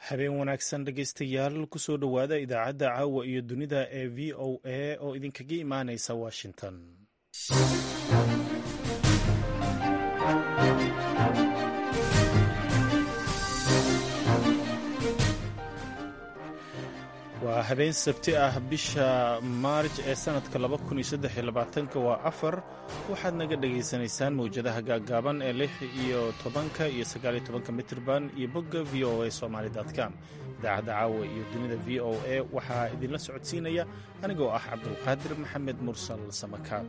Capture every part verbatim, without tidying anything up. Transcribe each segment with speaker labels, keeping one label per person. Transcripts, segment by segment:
Speaker 1: habeen wanaagsan dhegaystayaal kusoo dhowaada idaacadda caawa iyo dunida ee v o a oo idinkaga imaanaysa washington. waa habeen sabti ah bisha maarj ee sanadka waa afar. waxaad naga dhagaysanaysaan mawjadaha gaaggaaban ee lix iyo tobanka iyo sagaal iyo tobanka mitirban iyo bogga v o a somali com. idaacadda caawa iyo dunida v o a waxaa idinla socodsiinaya anigoo ah cabdulqaadir maxamed mursal samakaab.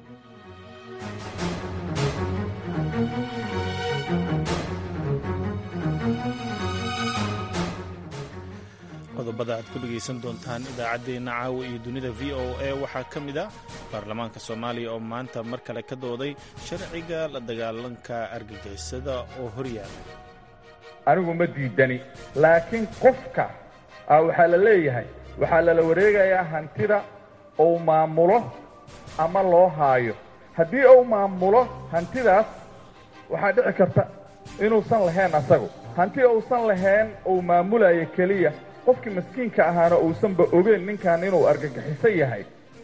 Speaker 1: qodobada aad ku dhegaysan doontaan idaacaddeenna caawa iyo dunida v o a waxaa ka mid a baarlamaanka soomaaliya oo maanta mar kale ka dooday sharciga la dagaalanka argagixisada oo horyaala.
Speaker 2: anigu ma diidani, laakiin qofka waxaa la leeyahay waxaa lala wareegayaa hantida uu maamulo ama loo haayo. haddii uu maamulo hantidaas waxaa dhici karta inuusan lahayn asagu. hanti uusan lahayn uu maamulayo keliya, qofkii maskiinka ahaana uusanba ogeyn ninkan inuu argagixisan yahay.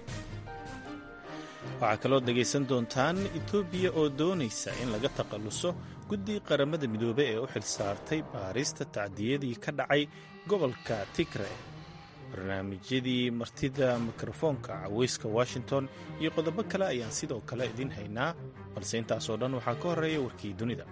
Speaker 1: waxaa kaloo dhegaysan doontaan etoobiya oo doonaysa in laga takhalluso guddi qaramada midoobey ee u xil saartay baarista tacdiyadii ka dhacay gobolka tigre. barnaamijyadii martida mikrofoonka cawayska washington iyo qodobo kale ayaan sidoo kale idiin haynaa, balse intaasoo dhan waxaa ka horreeya warkii dunida.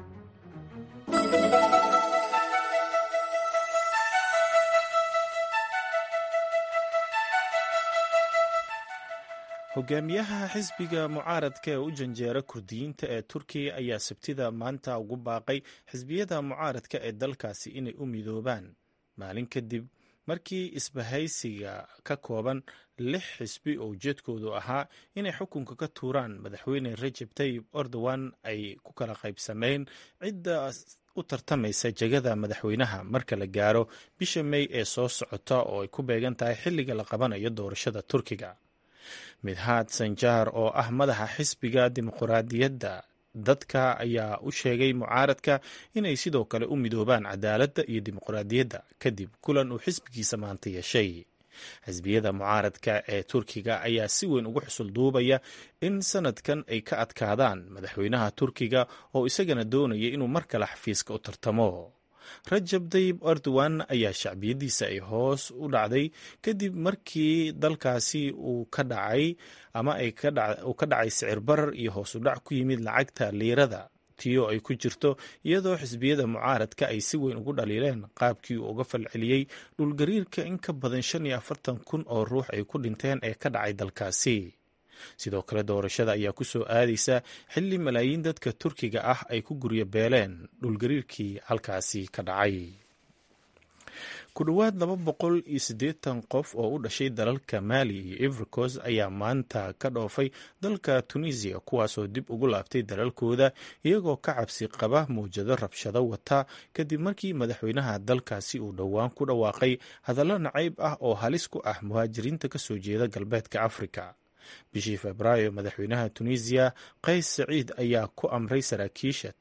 Speaker 1: hogaamiyaha xisbiga mucaaradka ee u janjeera kurdiyiinta ee turkiya ayaa sabtida maanta ugu baaqay xisbiyada mucaaradka ee dalkaasi inay u midoobaan maalin kadib markii isbahaysiga ka kooban lix xisbi oo ujeedkoodu ahaa inay xukunka ka tuuraan madaxweyne rajab tayyib erdogan ay ku kala qaybsameen cidda u tartamaysa jegada madaxweynaha marka la gaaro bisha mey ee soo socota oo ay ku beegan tahay xilliga la qabanayo doorashada turkiga. midhaad sanjaar oo ah madaxa xisbiga dimuqraadiyadda dadka ayaa u sheegay mucaaradka inay sidoo kale u midoobaan cadaaladda iyo dimuqraadiyadda kadib kulan uu xisbigiisa maanta yeeshay. xisbiyada mucaaradka ee turkiga ayaa si weyn ugu xusul duubaya in sanadkan ay ka adkaadaan madaxweynaha turkiga oo isagana doonaya inuu mar kale xafiiska u tartamo. rajab tayyib erdogan ayaa shacbiyadiisa ay hoos u dhacday kadib markii dalkaasi uu ka dhacay ama uu ka dhacay sicir barar iyo hoos u dhac ku yimid lacagta liirada tiyo ay ku jirto, iyadoo xisbiyada mucaaradka ay si weyn ugu dhaliileen qaabkii uu uga falceliyey dhulgariirka in ka badan shan iyo afartan kun oo ruux ay ku dhinteen ee ka dhacay dalkaasi. sidoo kale doorashada ayaa ku soo aadaysa xilli malaayiin dadka turkiga ah ay ku guryo beeleen dhulgariirkii halkaasi ka dhacay. ku dhowaad laba boqol iyo siddeetan qof oo u dhashay dalalka maali iyo ivory coast ayaa maanta ka dhoofay dalka tunisia, kuwaasoo dib ugu laabtay dalalkooda iyagoo ka cabsi qaba mawjado rabshado wata kadib markii madaxweynaha dalkaasi uu dhowaan ku dhawaaqay hadallo nacayb ah oo halis ku ah muhaajiriinta ka soo jeeda galbeedka afrika. bishii febraayo madaxweynaha tunisiya qays saciid ayaa ku amray saraakiisha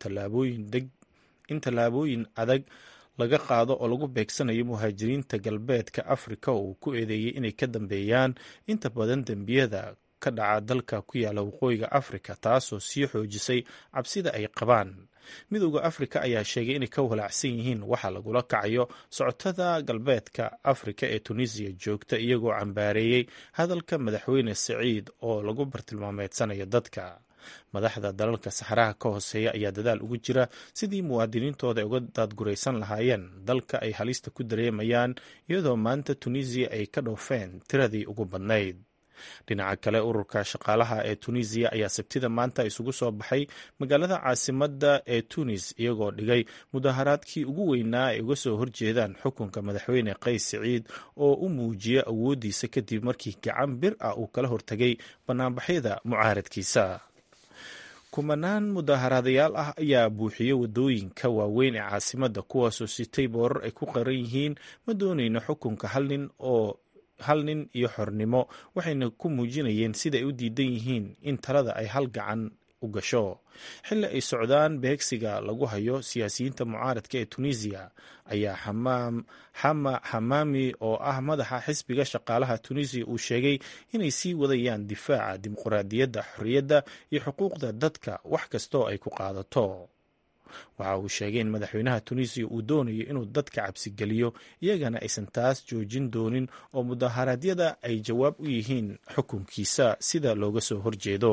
Speaker 1: in tallaabooyin adag laga qaado oo lagu beegsanayo muhaajiriinta galbeedka afrika oo uu ku eedeeyey inay ka dambeeyaan inta badan dembiyada ka dhaca dalka ku yaala waqooyiga afrika, taasoo sii xoojisay cabsida ay qabaan. midowda afrika ayaa sheegay inay ka walaacsan yihiin waxa lagula kacayo socotada galbeedka afrika ee tunisiya joogta, iyagoo cambaareeyey hadalka madaxweyne saciid oo lagu bartilmaameedsanayo dadka. madaxda dalalka saxaraha ka hooseeya ayaa dadaal ugu jira sidii muwaadiniintooda ay uga daadguraysan lahaayeen dalka ay halista ku dareemayaan, iyadoo maanta tunisiya ay ka dhoofeen tiradii ugu badnayd. dhinaca kale ururka shaqaalaha ee tunisiya ayaa sabtida maanta isugu soo baxay magaalada caasimadda ee tunis, iyagoo dhigay mudaharaadkii ugu weynaa ay uga soo horjeedaan xukunka madaxweyne qays saciid oo u muujiya awooddiisa kadib markii gacan bir ah uu kala hortegay banaanbaxyada mucaaradkiisa. kumanaan mudaharaadayaal ah ayaa buuxiyey wadooyinka waaweyn ee caasimadda, kuwaasoo sitay boorar ay ku qaran yihiin ma doonayno xukunka hal nin oo hal nin iyo xornimo, waxayna ku muujinayeen sida ay u diidan yihiin in talada ay hal gacan u gasho xilli ay socdaan beegsiga lagu hayo siyaasiyiinta mucaaradka ee tunisiya ayaa xama xamaami oo ah madaxa xisbiga shaqaalaha tunisiya uu sheegay inay sii wadayaan difaaca dimuqraadiyadda xorriyadda iyo xuquuqda dadka wax kastoo ay ku qaadato waxa uu sheegay in madaxweynaha tunisiya uu doonayo inuu dadka cabsigeliyo iyagana aysan taas joojin doonin oo mudaharaadyada ay jawaab u yihiin xukunkiisa sida looga soo horjeedo.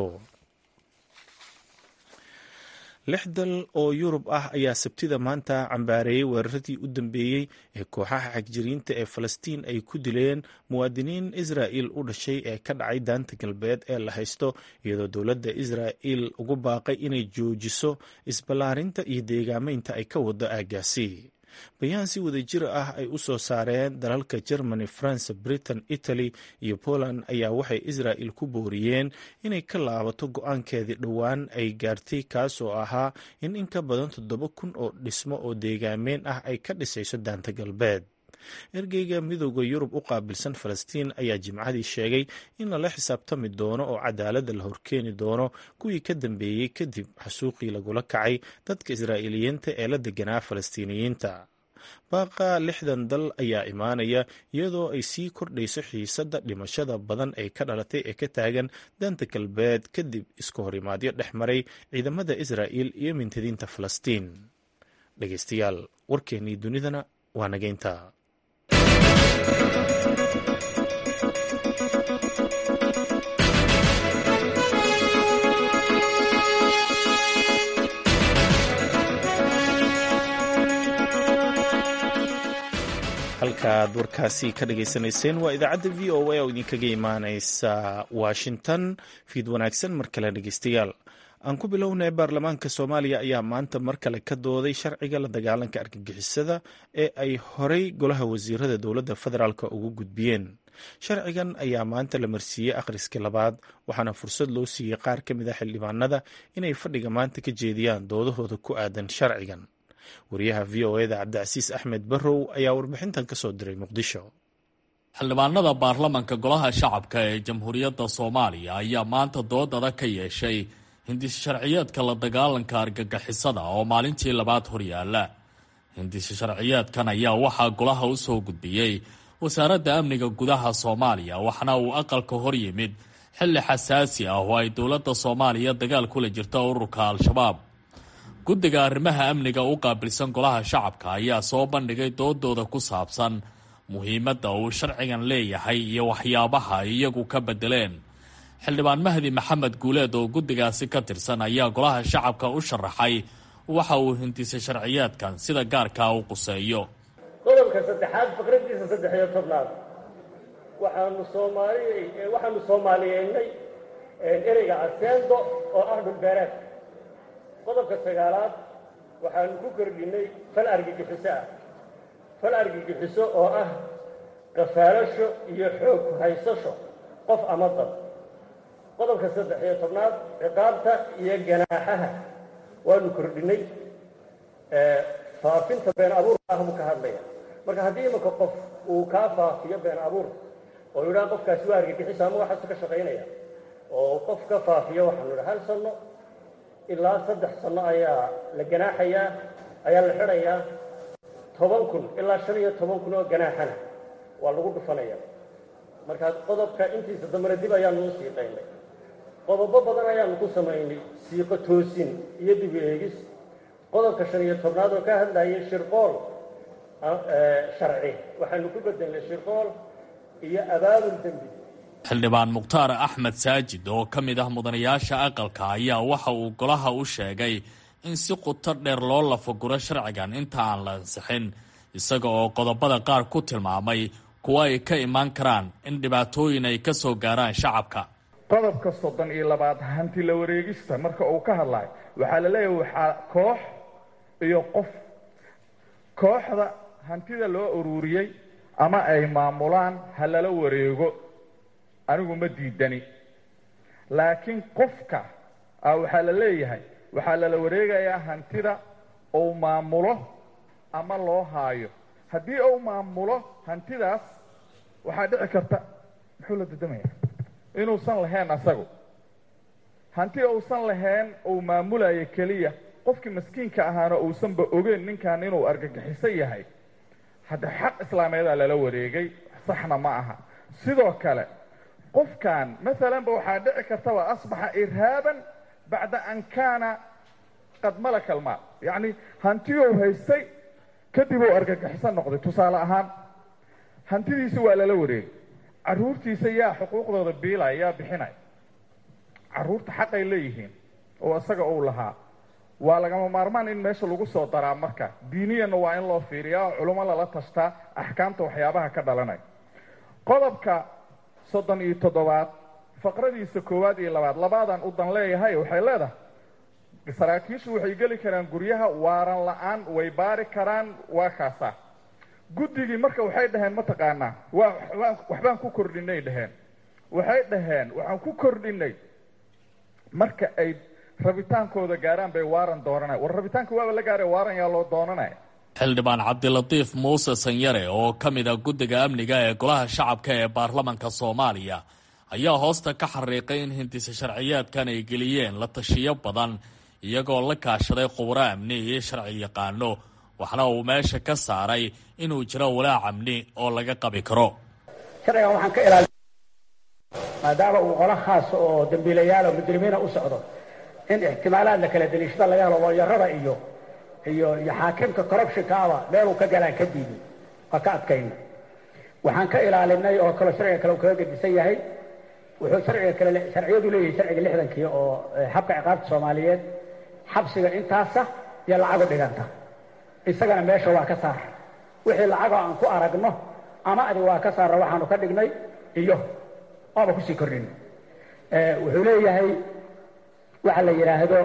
Speaker 1: lix dal oo yurub ah ayaa sabtida maanta cambaareeyey weeraradii u dambeeyey ee kooxaha xagjiriinta ee falastiin ay ku dileen muwaadiniin israa'il u dhashay ee ka dhacay daanta galbeed ee la haysto iyadoo dowladda israa'il ugu baaqay inay joojiso isballaarinta iyo deegaameynta ay ka wado aaggaasi. bayaan si wadajir ah ay u soo saareen dalalka Germany, France, Britain, Italy iyo Poland ayaa waxay Israa'il ku booriyeen inay ka laabato go-aankeedii dhowaan ay gaartay kaas oo ahaa in in ka badan toddoba kun oo dhismo oo deegaameen ah ay ka dhisayso daanta galbeed. ergeyga midooda Yurub u qaabilsan Falastiin ayaa jimcadii sheegay in lala xisaabtami doono oo cadaaladda la horkeeni doono kuwii ka dambeeyey kadib xasuuqii lagula kacay dadka Israa'iiliyiinta ee la deganaa Falastiiniyiinta. baaqa lixdan dal ayaa imaanaya iyadoo ay sii kordhayso xiisadda dhimashada badan ee ka dhalatay ee ka taagan daanta galbeed kadib isku horimaadyo dhex maray ciidamada Israa'iil iyo mintadiinta Falastiin. dhegeystayaal warkeennii dunidana waa nageynta. halkaaad warkaasi ka dhageysanayseen waa idaacadda v o a oo idinkaga imaaneysa washington. fiid wanaagsan mar kale dhegeystayaal. aan ku bilownay baarlamaanka Soomaaliya ayaa maanta mar kale ka dooday sharciga la dagaalanka argagixisada ee ay horey golaha wasiirada dowladda federaalk ugu gudbiyeen. sharcigan ayaa maanta la marsiiyey akhriska labaad waxaana fursad loo siiyey qaar ka mid a xildhibaanada inay fadhiga maanta ka jeediyaan doodahooda ku aadan sharcigan. wariyaha v o eda Cabdicasiis Axmed Barrow ayaa warbixintan ka soo diray Muqdisho.
Speaker 3: xildhibaanada baarlamaanka golaha shacabka ee jamhuuriyadda Soomaaliya ayaa maanta doodada ka yeeshay hindis sharciyeedka la dagaalanka argagixisada oo maalintii labaad horyaala. hindis sharciyeedkan ayaa waxaa golaha u soo gudbiyey wasaaradda amniga gudaha Soomaaliya waxaana uu aqalka hor yimid xilli xasaasi ah oo ay dowladda Soomaaliya dagaal kula jirta ururka Al-Shabaab. guddiga arrimaha amniga u qaabilsan golaha shacabka ayaa soo bandhigay doodooda ku saabsan muhiimadda uu sharcigan leeyahay iyo waxyaabaha ay iyagu ka bedeleen. xildhibaan Mahdi Maxamed Guuleed oo guddigaasi ka tirsan ayaa golaha shacabka u sharaxay waxa uu hindisay sharciyeedkan sida gaarkaa u quseeyo.
Speaker 4: qodobka saddexaad fikradiisa saddex iyo tobnaad waxaanu Soomaaliyeey waxaanu Soomaaliyeynay ereyga aseendo oo ah dhulbeereed. qodobka sagaalaad waxaanu ku kordhinay fal argagixiso ah fal argagixiso oo ah qafaalasho iyo xoog haysasho qof ama dad. qodobka saddex iyo tobnaad ciqaabta iyo ganaaxaha waanu kordhinay. faafinta been abuur ah buu ka hadlaya. marka haddii imanka qof uu kaa faafiyo been abuur oo yidhaha qofkaasi waa argagixiso ama waxaasuu ka shaqaynaya oo qof ka faafiyo waxaanu idha hal sano ilaa saddex sano ayaa la ganaaxayaa ayaa la xidhayaa. toban kun ilaa shan iyo toban kun oo ganaaxana waa lagu dhufanaya. markaa qodobka intiisa dambana dib ayaanu u siiqaynay. qodobo badan ayaanu ku samaynay siiqo toosin iyo dib eegis. qodobka shan iyo tobnaad oo ka hadlayay shirqool sharci waxaanu ku bedelnay shirqool iyo abaabul dembi.
Speaker 3: xildhibaan Mukhtaar Axmed Saajid oo ka mid ah mudanayaasha aqalka ayaa waxa uu golaha u sheegay in si qoto dheer loo lafaguro sharcigan inta aan la ansixin isaga oo qodobada qaar ku tilmaamay kuwa ay ka imaan karaan in dhibaatooyin ay ka soo gaaraan shacabka.
Speaker 2: qodobka soddon iyo labaad hanti la wareegista marka uu ka hadlayo waxaa la leeyahay waxaa koox iyo qof kooxda hantida loo ururiyey ama ay maamulaan ha lala wareego. anigu ma diidani laakiin qofka waxaa la leeyahay waxaa lala wareegayaa hantida uu maamulo ama loo haayo. haddii uu maamulo hantidaas waxaa dhici karta muxuu la dadamaya inuusan lahayn asagu. hanti uusan lahayn uu maamulayo keliya qofkii maskiinka ahaana uusanba ogeyn ninkan inuu argagixiso yahay hadda xaq islaameedaa lala wareegay saxna ma aha sidoo kale qofkan maalanba waxaa dhici kartaba asbaxa irhaaban bacda an kaana qad malaka almaal yacni hantiyou haystay kadib uu argagixiso noqday tusaale ahaan hantidiisa waa lala wareegay carruurtiisa yaa xuquuqdooda biilaya yaa bixinaya carruurta xaqay leeyihiin oo isaga uu lahaa waa lagama maarmaan in meesha lagu soo daraa marka diiniyanna waa in loo fiiriyaa oo culummo lala tashtaa axkaamta waxyaabaha ka dhalanaya qodobka soddon iyo toddobaad faqradiisa koowaad iyo labaad labaadan u dan leeyahay waxay leedahay saraakiishu waxay geli karaan guryaha waaran la-aan way baari karaan waa kaasa guddigii marka waxay dhaheen mataqaanaa waa waxbaan ku kordhinay dhaheen waxay dhaheen waxaan ku kordhinay marka ay rabitaankooda gaaraan bay waaran doonanaya war rabitaanka waaba la gaaray waaran yaa loo doonanaya
Speaker 3: xildhibaan cabdilatiif muuse sanyare oo ka mid a guddiga amniga ee golaha shacabka ee baarlamanka soomaaliya ayaa hoosta ka xariiqay in hindisa sharciyaadkan ay geliyeen la tashiyo badan iyagoo la kaashaday khubro amni iyo sharci yaqaano waxna uu meesha ka saaray inuu jiro walaac amni oo laga qabi karo
Speaker 5: sharcigan waxaan ka ilaali maadaama uu qolo khaas oo dambiilayaal oo mujrimiina u socdo in ixtimaalaad la kala daliishada laga helo looyarada iyo iyo iyo xaakimka corruptionkaaba meeluu ka galaan ka diiday waa ka adkayna waxaan ka ilaalinay oo kaloo sharciga kale uu kaga gedisan yahay wuxuu sharciga kale sharciyadu leeyahay sharciga lixdankii oo habka ciqaabta soomaaliyeed xabsiga intaasa iyo lacago dhiganta isagana meesha waa ka saar wixii lacagoo aan ku aragno ama adi waa ka saarna waxaanu ka dhignay iyo waaba kusii kordhin wuxuu leeyahay waxa la yidhaahdo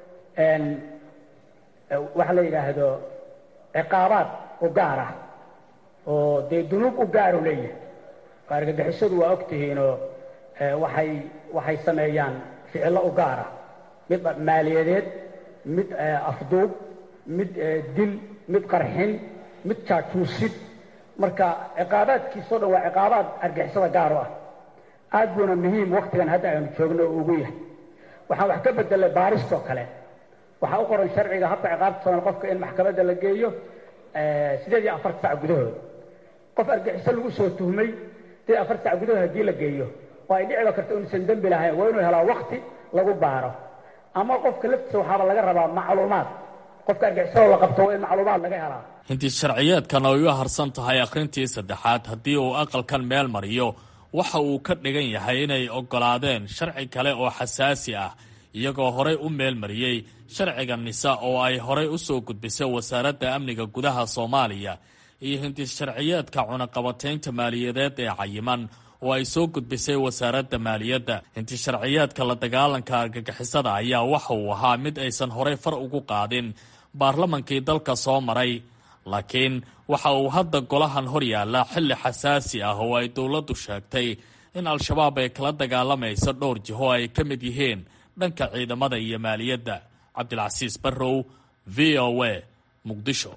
Speaker 5: waxa la yidhaahdo ciqaabaad u gaar ah oo dee dunuub u gaaru leeyahay argagixisadu waa og tihiinoo waxay waxay sameeyaan ficillo u gaar ah mid maaliyadeed mid afduub mid dil mid qarxin mid jaajuusid marka ciqaabaadkiisao dhan waa ciqaabaad argixisada gaar u ah aad buuna muhiim waktigan hadda aynu joogno oo ugu yahay waxaan wax ka bedelay baaristoo kale waxaa u qoran sharciga habka ciqaabta soomaal qofka in maxkamadda la geeyo sideed iyo afarta sac gudahood qof argixiso lagu soo tuhmay sideed iyo afarta sac gudahood haddii la geeyo oo ay dhiciba karto inuusan dembi lahayn waa inuu helaa wakti lagu baaro ama qofka laftiisa waxaaba laga rabaa macluumaad qofka argixisada la qabto waa in macluumaad laga helaa
Speaker 3: hinti sharciyeedkan ay u harsan tahay akhrintii saddexaad haddii uu aqalkan meel mariyo waxa uu ka dhigan yahay inay oggolaadeen sharci kale oo xasaasi ah iyagoo horay u meel mariyey sharciga nisa oo ay horay u soo gudbisay wasaaradda amniga gudaha soomaaliya iyo hindis sharciyeedka cunaqabataynta maaliyadeed ee cayiman oo ay soo gudbisay wasaaradda maaliyadda hindis sharciyeedka la dagaalanka argagixisada ayaa waxa uu ahaa mid aysan horay far ugu qaadin baarlamankii dalka soo maray laakiin waxa uu hadda golahan hor yaalla xilli xasaasi ah oo ay dowladdu sheegtay in al-shabaab ay kala dagaalamayso dhowr jiho ay ka mid yihiin dhanka ciidamada iyo maaliyadda cabdilcasiis barrow v o a muqdisho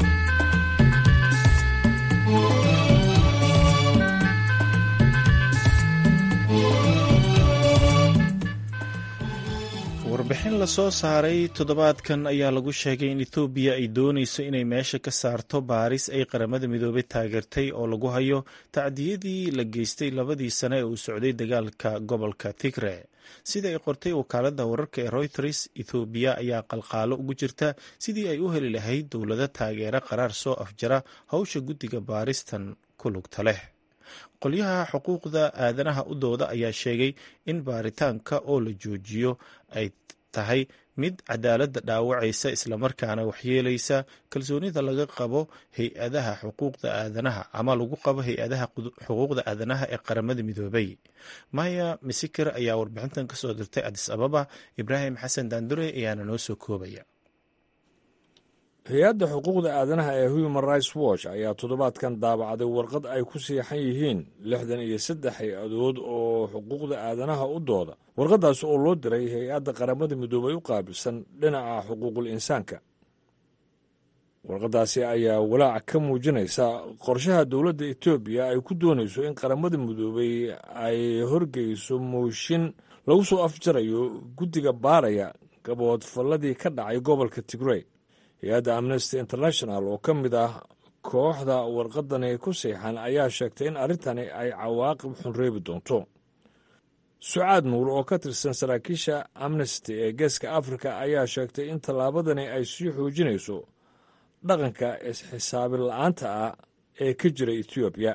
Speaker 1: warbixin lasoo saaray toddobaadkan ayaa lagu sheegay in ethoobiya ay doonayso inay meesha ka saarto baaris ay qaramada midoobay taageertay oo lagu hayo tacdiyadii la geystay labadii sane ee uu socday dagaalka gobolka tigre sida ay qortay wakaaladda wararka ee reuters ethoobiya ayaa qalqaalo ugu jirta sidii ay u heli lahayd dowlado taageera qaraar soo afjara howsha guddiga baaristan ku lugta leh qolyaha xuquuqda aadanaha u dooda ayaa sheegay in baaritaanka oo la joojiyo ay tahay mid cadaaladda dhaawacaysa islamarkaana waxyeelaysa kalsoonida laga qabo hay-adaha xuquuqda aadanaha ama lagu qabo hay-adaha xuquuqda aadanaha ee qaramada midoobay maya misikir ayaa warbixintan ka soo dirtay adis ababa ibraahim xasan daandure ayaana noo soo koobaya
Speaker 6: hay-adda xuquuqda aadanaha ee human rights watch ayaa toddobaadkan daabacday warqad ay ku siixan yihiin lixdan iyo saddex hay-adood oo xuquuqda aadanaha u dooda warqaddaas oo loo diray hay-adda qaramada midoobay u qaabilsan dhinaca xuquuqul insaanka warqadaasi ayaa walaac ka muujinaysa qorshaha dowladda etoobiya ay ku doonayso in qaramada midoobay ay horgeyso mooshin lagu soo afjarayo guddiga baaraya gaboodfalladii ka dhacay gobolka tigrey. hay-adda amnesty international oo ka mid ah kooxda warqadani ku siixan ayaa sheegtay in arrintani ay cawaaqib xun reebi doonto. sucaad nuur oo ka tirsan saraakiisha amnesty ee geeska afrika ayaa sheegtay in tallaabadani ay sii xoojinayso dhaqanka isxisaabin la'aanta ah ee ka jira etoobiya.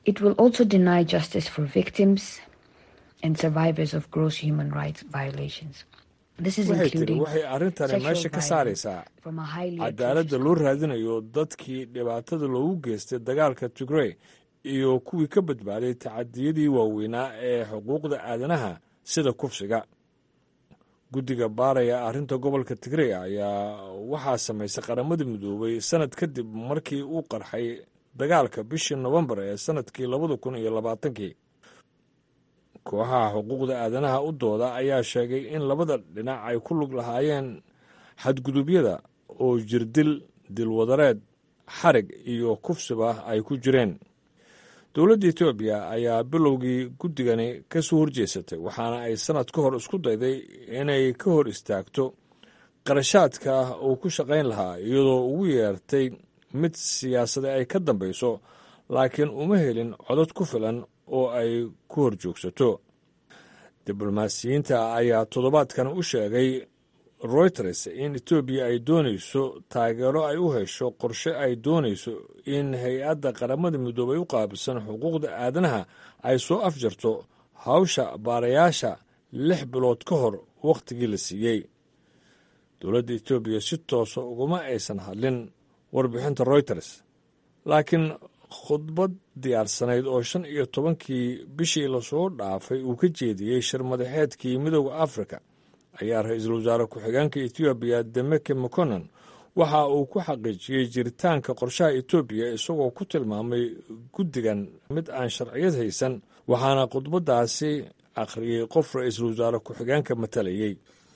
Speaker 6: waxay tiri waxay arrintani meesha ka saaraysaa cadaaladda loo raadinayo dadkii dhibaatada loogu geystay dagaalka tigrey iyo kuwii ka badbaaday tacadiyadii waaweynaa ee xuquuqda aadanaha sida kufsiga. guddiga baaraya arrinta gobolka tigrey ayaa waxaa samaysay qaramada midoobay sannad kadib markii uu qarxay dagaalka bishii nofembar ee sannadkii labada kun iyo labaatankii. kooxaha xuquuqda aadanaha u dooda ayaa sheegay in labada dhinac ay ku lug lahaayeen xadgudubyada oo jirdil, dilwadareed, xarig iyo kufsiba ay ku jireen. dowladda etoobiya ayaa bilowgii guddigani ka soo horjeesatay waxaana ay sannad ka hor isku dayday inay ka hor istaagto qarashaadka uu ku shaqayn lahaa iyadoo ugu yeertay mid siyaasada ay ka dambayso, laakiin uma helin codod ku filan oo ay ku hor joogsato. diblomaasiyiinta ayaa toddobaadkan u sheegay reuters in etoobiya ay doonayso taageero ay u hesho qorshe ay doonayso in hay-adda qaramada midoobay u qaabilsan xuquuqda aadanaha ay soo afjarto hawsha baarayaasha lix bilood ka hor wakhtigii la siiyey. dowladda etoobiya si toosa uguma aysan hadlin warbixinta reuters, laakiin khudbad diyaarsanayd oo shan iyo tobankii bishii lasoo dhaafay uu ka jeediyey shir madaxeedkii midooda afrika ayaa ra-iisul wasaare ku-xigeenka etoobiya demeke mekonnen waxa uu ku xaqiijiyey jiritaanka qorshaha etoobiya isagoo ku tilmaamay guddigan mid aan sharciyad haysan, waxaana khudbaddaasi akhriyey qof ra-iisul wasaare ku-xigeenka matalayey.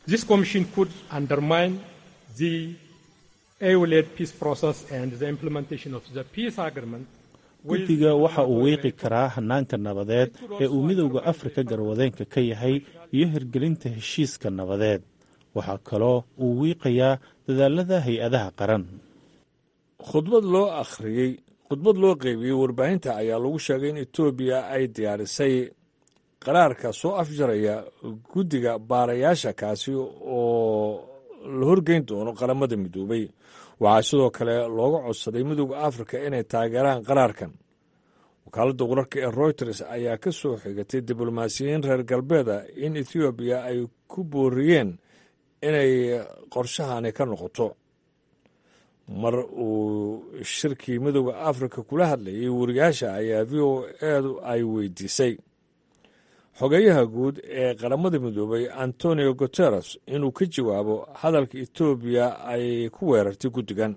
Speaker 1: guddiga waxa uu wiiqi karaa hanaanka nabadeed ee uu midowda afrika garwadeenka ka yahay iyo hirgelinta heshiiska nabadeed. waxaa kaloo uu wiiqayaa dadaalada hay-adaha qaran.
Speaker 6: khudbad loo akhriyey khudbad loo qeybiyey warbaahinta ayaa lagu sheegay in etoobiya ay diyaarisay qaraarka soo afjaraya guddiga baarayaasha kaasi oo la horgeyn doono qaramada midoobay. waxaa sidoo kale looga codsaday midowda afrika inay taageeraan qaraarkan. wakaaladda wararka ee reuters ayaa ka soo xigatay diblomaasiyiin reer galbeeda in etoobiya ay ku booriyeen inay qorshahani ka noqoto. mar uu shirkii midowda afrika kula hadlayay wariyaasha ayaa v o edu ay weydiisay xogeyaha guud ee qaramada midoobay antonio guteres inuu ka jawaabo hadalka etoobiya ay ku weerartay guddigan.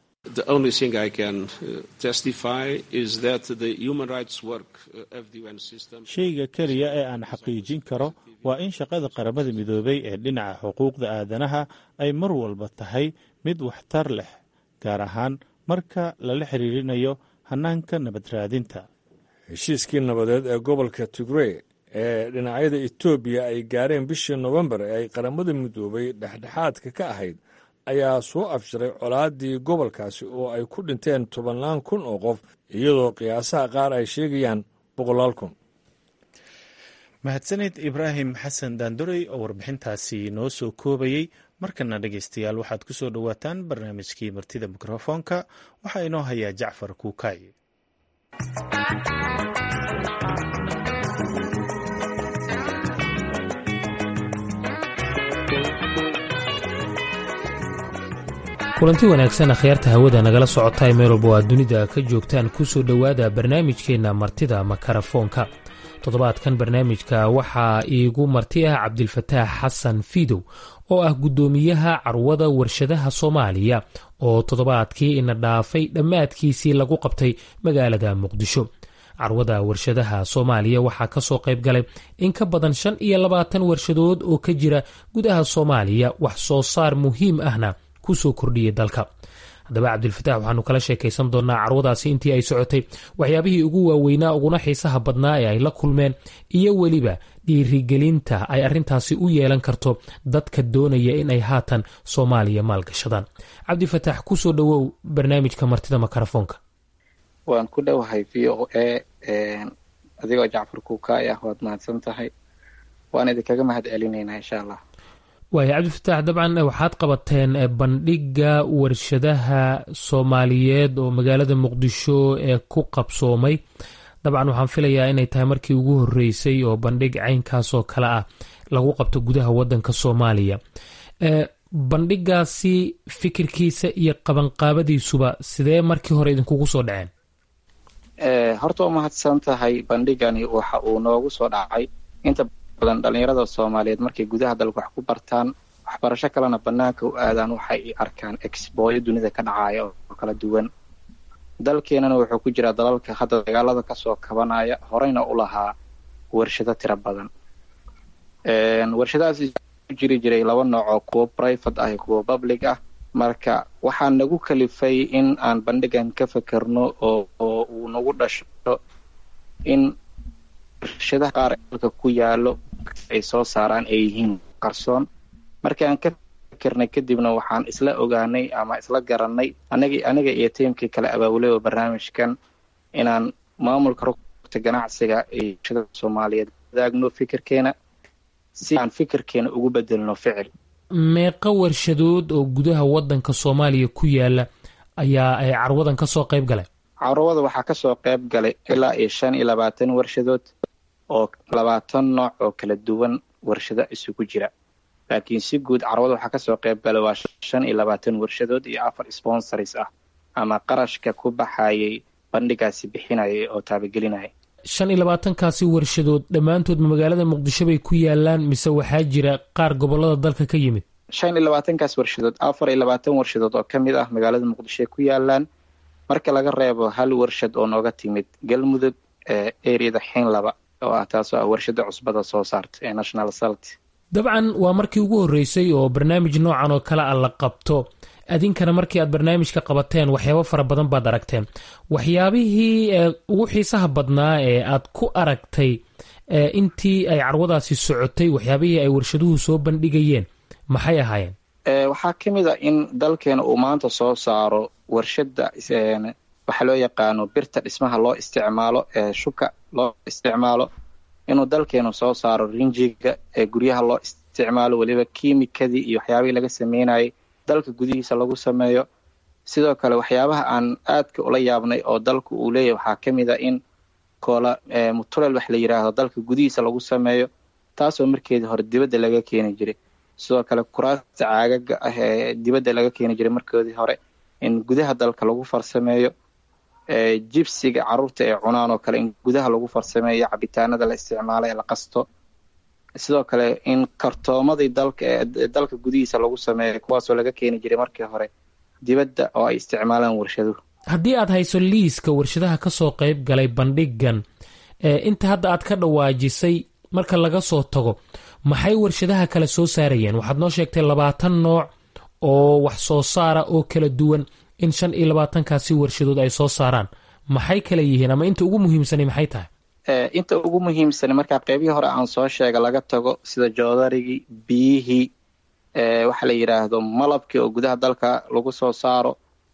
Speaker 1: shayga keliya ee aan xaqiijin karo waa in shaqada qaramada midoobay ee dhinaca xuquuqda aadanaha ay mar walba tahay mid waxtar leh, gaar ahaan marka lala xiriirinayo hanaanka nabad raadinta.
Speaker 6: heshiiskii nabadeed ee gobolka tigrey ee dhinacyada etoobiya ay gaareen bishii nofembar ee ay qaramada midoobay dhexdhexaadka ka ahayd ayaa soo afjaray colaaddii gobolkaasi oo ay ku dhinteen tobannaan kun oo qof, iyadoo qiyaasaha qaar ay sheegayaan boqolaal kun.
Speaker 1: mahadsanid ibraahim xasan daandorey oo warbixintaasi noo soo koobayey. markana dhegaystayaal waxaad ku soo dhowaataan barnaamijkii martida mikrofoonka. waxaa inoo hayaa jacfar kuukay.
Speaker 7: kulanti wanaagsan akhyaarta hawada nagala socotaay meel walba oo aad dunida ka joogtaan ku soo dhowaada barnaamijkeenna martida makarafoonka. toddobaadkan barnaamijka waxaa iigu marti ah cabdilfataax xasan fiidow oo ah guddoomiyaha carwada warshadaha soomaaliya oo toddobaadkii ina dhaafay dhammaadkiisii lagu qabtay magaalada muqdisho. carwada warshadaha soomaaliya waxaa ka soo qayb galay in ka badan shan iyo labaatan warshadood oo ka jira gudaha soomaaliya, wax soo saar muhiim ahna kusoo kordhiyay dalka. haddaba cabdilfataax waxaanu kala sheekaysan doonaa carwadaasi intii ay socotay waxyaabihii ugu waaweynaa uguna xiisaha badnaa ee ay la kulmeen iyo weliba dhiirigelinta ay arrintaasi u yeelan karto dadka doonaya inay haatan soomaaliya maalgashadaan. cabdifataax kusoo dhowow barnaamijka martida makarafoonka.
Speaker 8: waan ku dhowahay v o a adigoo jacfar kuukaay ah waad mahadsan tahay, waan idinkaga mahad celinaynaa insha allah.
Speaker 7: waaya cabdifataax, dabcan waxaad qabateen bandhiga warshadaha soomaaliyeed oo magaalada muqdisho ee ku qabsoomay. dabcan waxaan filayaa inay tahay markii ugu horeysay oo bandhig caynkaasoo kale ah lagu qabto gudaha wadanka soomaaliya. bandhigaasi fikirkiisa iyo qabanqaabadiisuba sidee markii hore idinkugu soo dhaceen?
Speaker 8: horta waa mahadsan tahay. bandhigani waxa uu noogu soo dhacay inta badan dhalinyarada soomaaliyeed markay gudaha dalka wax ku bartaan waxbarasho kalena banaanka u aadaan waxay arkaan exbooyo dunida ka dhacaya oo kala duwan. dalkeenana wuxuu ku jiraa dalalka hadda dagaalada kasoo kabanaya, horeyna u lahaa warshado tiro badan. warshadahaas ku jiri jiray laba nooc oo kuwo private ah iyo kuwo public ah. marka waxaa nagu kalifay in aan bandhigan ka fekerno oo oo uu nagu dhasho in warshadaha qaar dalka ku yaalo ay soo saaraan ay yihiin qarsoon. marka aan ka fikirnay kadibna waxaan isla ogaanay ama isla garanay anaga aniga iyo tiimkii kale abaabulay oo barnaamijkan inaan maamulka rugta ganacsiga ee warshada Soomaaliyeed wadaagno fikirkeena si aan fikirkeena ugu bedelno ficil.
Speaker 7: meeqa warshadood oo gudaha wadanka Soomaaliya ku yaala ayaa ay carwadan ka soo qayb galay?
Speaker 8: carwada waxaa ka soo qayb galay ilaa iyo shan iyo labaatan warshadood oo labaatan nooc oo kala duwan warshado isugu jira. laakiin si guud carwada waxaa ka soo qayb galay waa shan iyo labaatan warshadood iyo afar sponsors ah ama qarashka ku baxayay bandhigaasi bixinayay oo taabagelinayay.
Speaker 7: shan iyo labaatankaasi warshadood dhammaantood magaalada Muqdisho bay ku yaalaan mise waxaa jira qaar gobolada dalka ka yimid?
Speaker 8: shan iyo labaatankaas warshadood afar iyo labaatan warshadood oo kamid ah magaalada Muqdisho ku yaalaan, marka laga reebo hal warshad oo nooga timid Galmudug ee ereyada Xinlaba oo ah taas oo warshada cusbada soo saartay ee National Salt.
Speaker 7: dabcan waa markii ugu horeysay oo barnaamij noocan oo kale ah la qabto. adinkana markii aad barnaamijka qabateen waxyaabo fara badan baad aragteen. waxyaabihii ugu xiisaha badnaa ee aad ku aragtay intii ay carwadaasi socotay, waxyaabihii ay warshaduhu soo bandhigayeen maxay ahaayeen?
Speaker 8: waxaa ka mid ah in dalkeena uu maanta soo saaro warshada waxa loo yaqaano birta dhismaha loo isticmaalo ee shuka loo isticmaalo, inuu dalkeenu soo saaro rinjiga ee guryaha loo isticmaalo, waliba kiimikadii iyo waxyaabihii laga sameynayay dalka gudihiisa lagu sameeyo. sidoo kale waxyaabaha aan aadka ula yaabnay oo dalku uu leeyahay waxaa ka mid ah in koola mutuleel wax la yiraahdo dalka gudihiisa lagu sameeyo, taasoo markeedii hore dibadda laga keeni jiray. sidoo kale kuraasta caagaga ah ee dibadda laga keeni jiray markoodii hore in gudaha dalka lagu farsameeyo. jibsiga caruurta ee cunaan oo kale in gudaha lagu farsameeyo, cabitaanada la isticmaalay la qasto. sidoo kale in kartoomadii dalka ee dalka gudihiisa lagu sameeyo kuwaasoo laga keeni jiray markii hore dibadda oo ay isticmaalaan warshaduhu.
Speaker 7: haddii aad hayso liiska warshadaha ka soo qayb galay bandhigan inta hadda aad ka dhawaajisay marka laga soo tago maxay warshadaha kale soo saarayeen? waxaad noo sheegtay labaatan nooc oo wax soo saara oo kala duwan in shan iyo labaatankaasi warshadood ay soo saaraan. maxay kala yihiin ama inta ugu muhiimsanay maxay tahay?
Speaker 8: inta ugu muhiimsan markaa qaybihii hore aan soo sheega laga tago sida joodarigii, biyihii, waxa la yiraahdo malabkii oo gudaha dalka lagu soo saaro,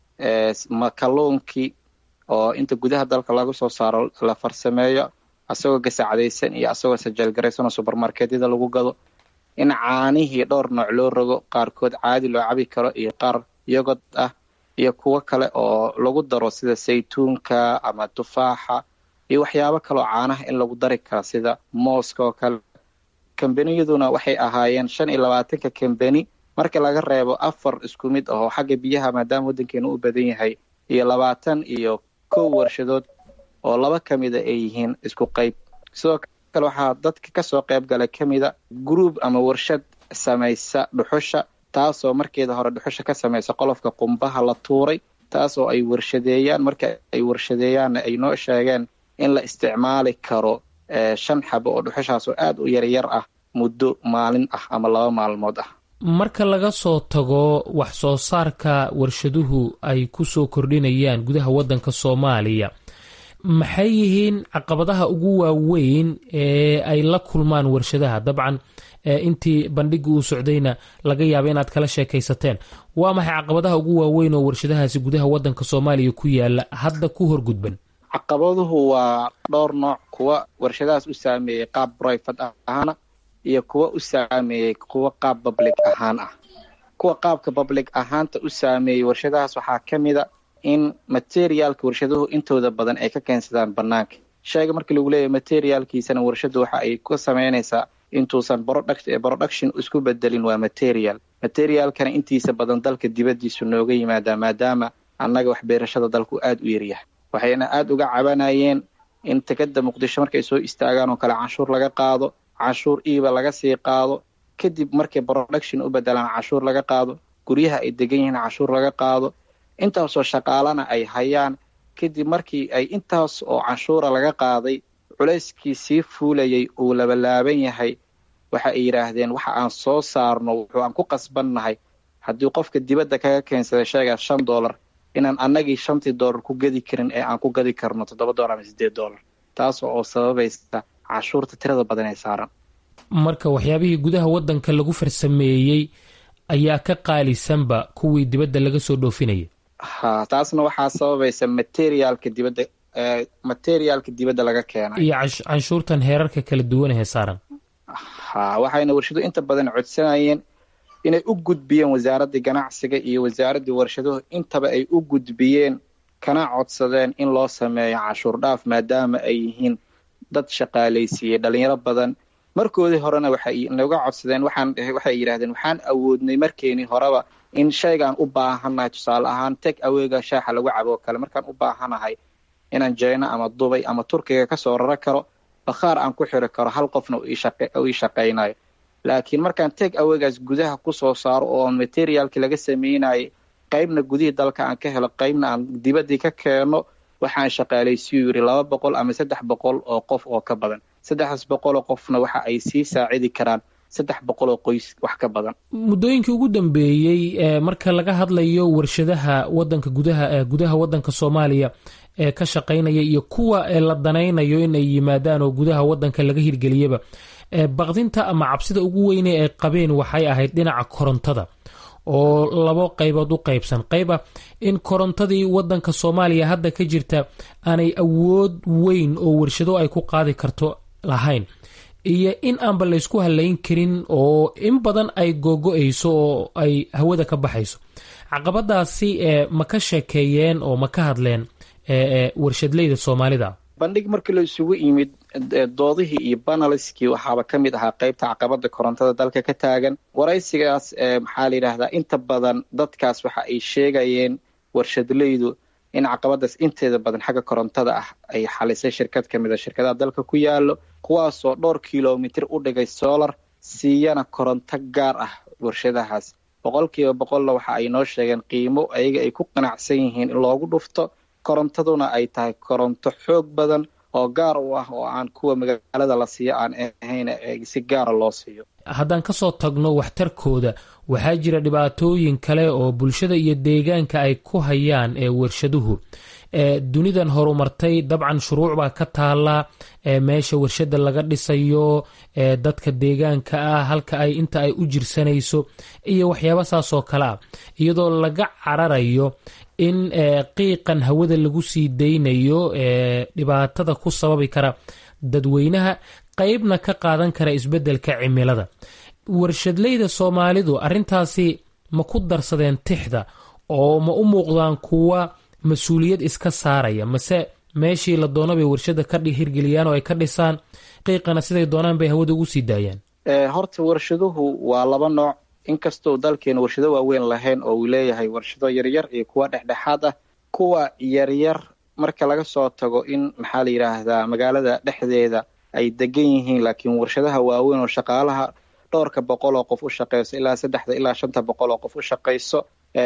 Speaker 8: kalluunkii oo inta gudaha dalka lagu soo saaro la farsameeyo asagoo gasacadaysan iyo asagoo sajalgaraysan oo supermarketyada lagu gado. in caanihii dhowr nooc loo rogo, qaarkood caadi loo cabi karo iyo qaar yogod ah iyo kuwo kale oo lagu daro sida saytuunka ama tufaaxa iyo waxyaabo kale oo caanaha in lagu dari karo sida mooska oo kale. kambaniyaduna waxay ahaayeen shan iyo labaatanka kambani marka laga reebo afar isku mid ah oo xagga biyaha maadaama wadankeenu u badan yahay iyo labaatan iyo kow warshadood oo laba ka mid ah ay yihiin isku qayb. sidoo kale waxaa dadka ka soo qayb galay ka mid a group ama warshad samaysa dhuxusha, taasoo markeeda hore dhuxusha ka samaysa qolofka qumbaha la tuuray, taasoo ay warshadeeyaan. marka ay warshadeeyaanna ay noo sheegeen in la isticmaali karo shan xabo oo dhuxushaas oo aad u yaryar ah muddo maalin ah ama laba maalmood ah.
Speaker 7: marka laga soo tago wax soo saarka warshaduhu ay ku soo kordhinayaan gudaha waddanka soomaaliya, maxay yihiin caqabadaha ugu waaweyn ee ay la kulmaan warshadaha? dabcan intii bandhigga uu socdayna laga yaaba inaad kala sheekaysateen. waa maxay caqabadaha ugu waaweyn oo warshadahaasi gudaha waddanka soomaaliya ku yaala hadda ku horgudban?
Speaker 8: caqabaduhu waa dhowr nooc. kuwa warshadahaas u saameeyey qaab private ahaana iyo kuwa u saameeyey kuwa qaab public ahaan ah. kuwa qaabka public ahaanta u saameeyey warshadahaas waxaa ka mid a in materialka warshaduhu intooda badan ay ka keensadaan banaanka. shayga markii lagu leeyahay materialkiisana warshadu waxa ay ku sameynaysaa intuusan production isku bedelin waa material. materialkana intiisa badan dalka dibadiisu nooga yimaadaa maadaama annaga waxbeerashada dalku aada u yaryahay. waxayna aada uga cabanayeen in tekada muqdisho markay soo istaagaan oo kale canshuur laga qaado, canshuur iiba laga sii qaado, kadib markay production u bedelaan canshuur laga qaado, guryaha ay degan yihiin canshuur laga qaado, intaasoo shaqaalana ay hayaan. kadib markii ay intaas oo canshuura laga qaaday culayskii sii fuulayay uu labalaaban yahay, waxa ay yidhaahdeen waxa aan soo saarno wuxuu aan ku qasbannahay haddii qofka dibadda kaga keensaday shaygaas shan dollar inaan annagii shantii dollar ku gadi karin ee aan ku gadi karno toddoba dollar ama siddeed dollar, taas oo sababaysa canshuurta tirada badan ee saaran.
Speaker 7: marka waxyaabihii gudaha waddanka lagu farsameeyey ayaa ka qaalisanba kuwii dibadda laga soo dhoofinayay.
Speaker 8: ha taasna waxaa sababaysa materialka dibadda materialka dibadda laga keenay
Speaker 7: iyo canshuurtan heerarka kala duwan ee saaran.
Speaker 8: ha waxayna warshadu inta badan codsanayeen inay u gudbiyeen wasaaradda ganacsiga iyo wasaaradda warshaduhu intaba ay u gudbiyeen kana codsadeen in loo sameeyo canshuur dhaaf maadaama ay yihiin dad shaqaalaysiiyey dhalinyaro badan. markoodii horena waxay naga codsadeen waxaan waxay yidhaahdeen waxaan awoodnay markeenii horeba in shaygaan u baahanahay tusaale ahaan teg aweega shaaxa lagu cabo kale markaan u baahanahay inaan China ama Dubai ama Turkiga ka soo rara karo bakhaar aan ku xiri karo hal qofna uu ii shaqaynayo. laakiin markaan teg aweegaas gudaha ku soo saaro oo materialki laga sameynayay qaybna gudihii dalka aan ka helo qaybna aan dibaddii ka keeno waxaan shaqaalaysiiyo yiri laba boqol ama saddex boqol oo qof oo ka badan. saddexdaas boqol oo qofna waxa ay sii saacidi karaan saddex boqol oo qoys wax ka badan.
Speaker 7: muddooyinkii ugu dambeeyey marka laga hadlayo warshadaha waddanka gudaha gudaha waddanka Soomaaliya ee ka shaqaynaya iyo kuwa la danaynayo in ay yimaadaan oo gudaha waddanka laga hirgeliyaba, baqdinta ama cabsida ugu weyn ee ay qabeen waxay ahayd dhinaca korontada oo labo qaybood u qaybsan. qayba in korontadii waddanka Soomaaliya hadda ka jirta aanay awood weyn oo warshado ay ku qaadi karto lahayn, iyo in aanba la isku halayn karin oo in badan ay googo'ayso oo ay hawada ka baxayso. caqabadaasi ma ka sheekeeyeen oo ma ka hadleen warshadleyda Soomaalida?
Speaker 8: bandhig markii la isugu yimid doodihii iyo banaliskii waxaaba ka mid ahaa qaybta caqabada korontada dalka ka taagan. waraysigaas maxaa la yidhaahdaa inta badan dadkaas waxa ay sheegayeen warshadleydu in caqabadaas inteeda badan xagga korontada ah ay xalisay shirkad ka mid a shirkadaha dalka ku yaalo, kuwaasoo dhowr kilomitir u dhigay solar siiyana koronto gaar ah warshadahaas. boqolkiiba boqolna waxa ay noo sheegeen qiimo ayaga ay ku qanacsan yihiin in loogu dhufto, korontaduna ay tahay koronto xoog badan oo gaar u ah oo aan kuwa magaalada la siiyo aan ahayn si gaara loo siiyo.
Speaker 7: haddaan ka soo tagno waxtarkooda, waxaa jira dhibaatooyin kale oo bulshada iyo deegaanka ay ku hayaan ee warshaduhu. dunidan horumartay dabcan shuruuc baa ka taala meesha warshada laga dhisayo, dadka deegaanka ah halka ay inta ay u jirsanayso iyo waxyaaba saasoo kale ah, iyadoo laga cararayo in qiiqan hawada lagu sii daynayo dhibaatada ku sababi kara dadweynaha, qaybna ka qaadan kara isbeddelka cimilada. warshadleyda Soomaalidu arrintaasi ma ku darsadeen tixda oo ma u muuqdaan kuwa mas-uuliyad iska saaraya, mase meeshii la doono bay warshada ka hirgeliyaan oo ay ka dhisaan qiiqana siday doonaan bay hawada ugu sii daayaan?
Speaker 8: horta warshaduhu waa laba nooc. inkastoo dalkeena warshado waaweyn lahayn oo uu leeyahay warshado yaryar iyo kuwa dhexdhexaad ah. kuwa yaryar marka laga soo tago in maxaa la yidhaahdaa magaalada dhexdeeda ay degan yihiin, laakiin warshadaha waaweyn oo shaqaalaha dhowrka boqol oo qof u shaqeyso ilaa saddexda ilaa shanta boqol oo qof u shaqeyso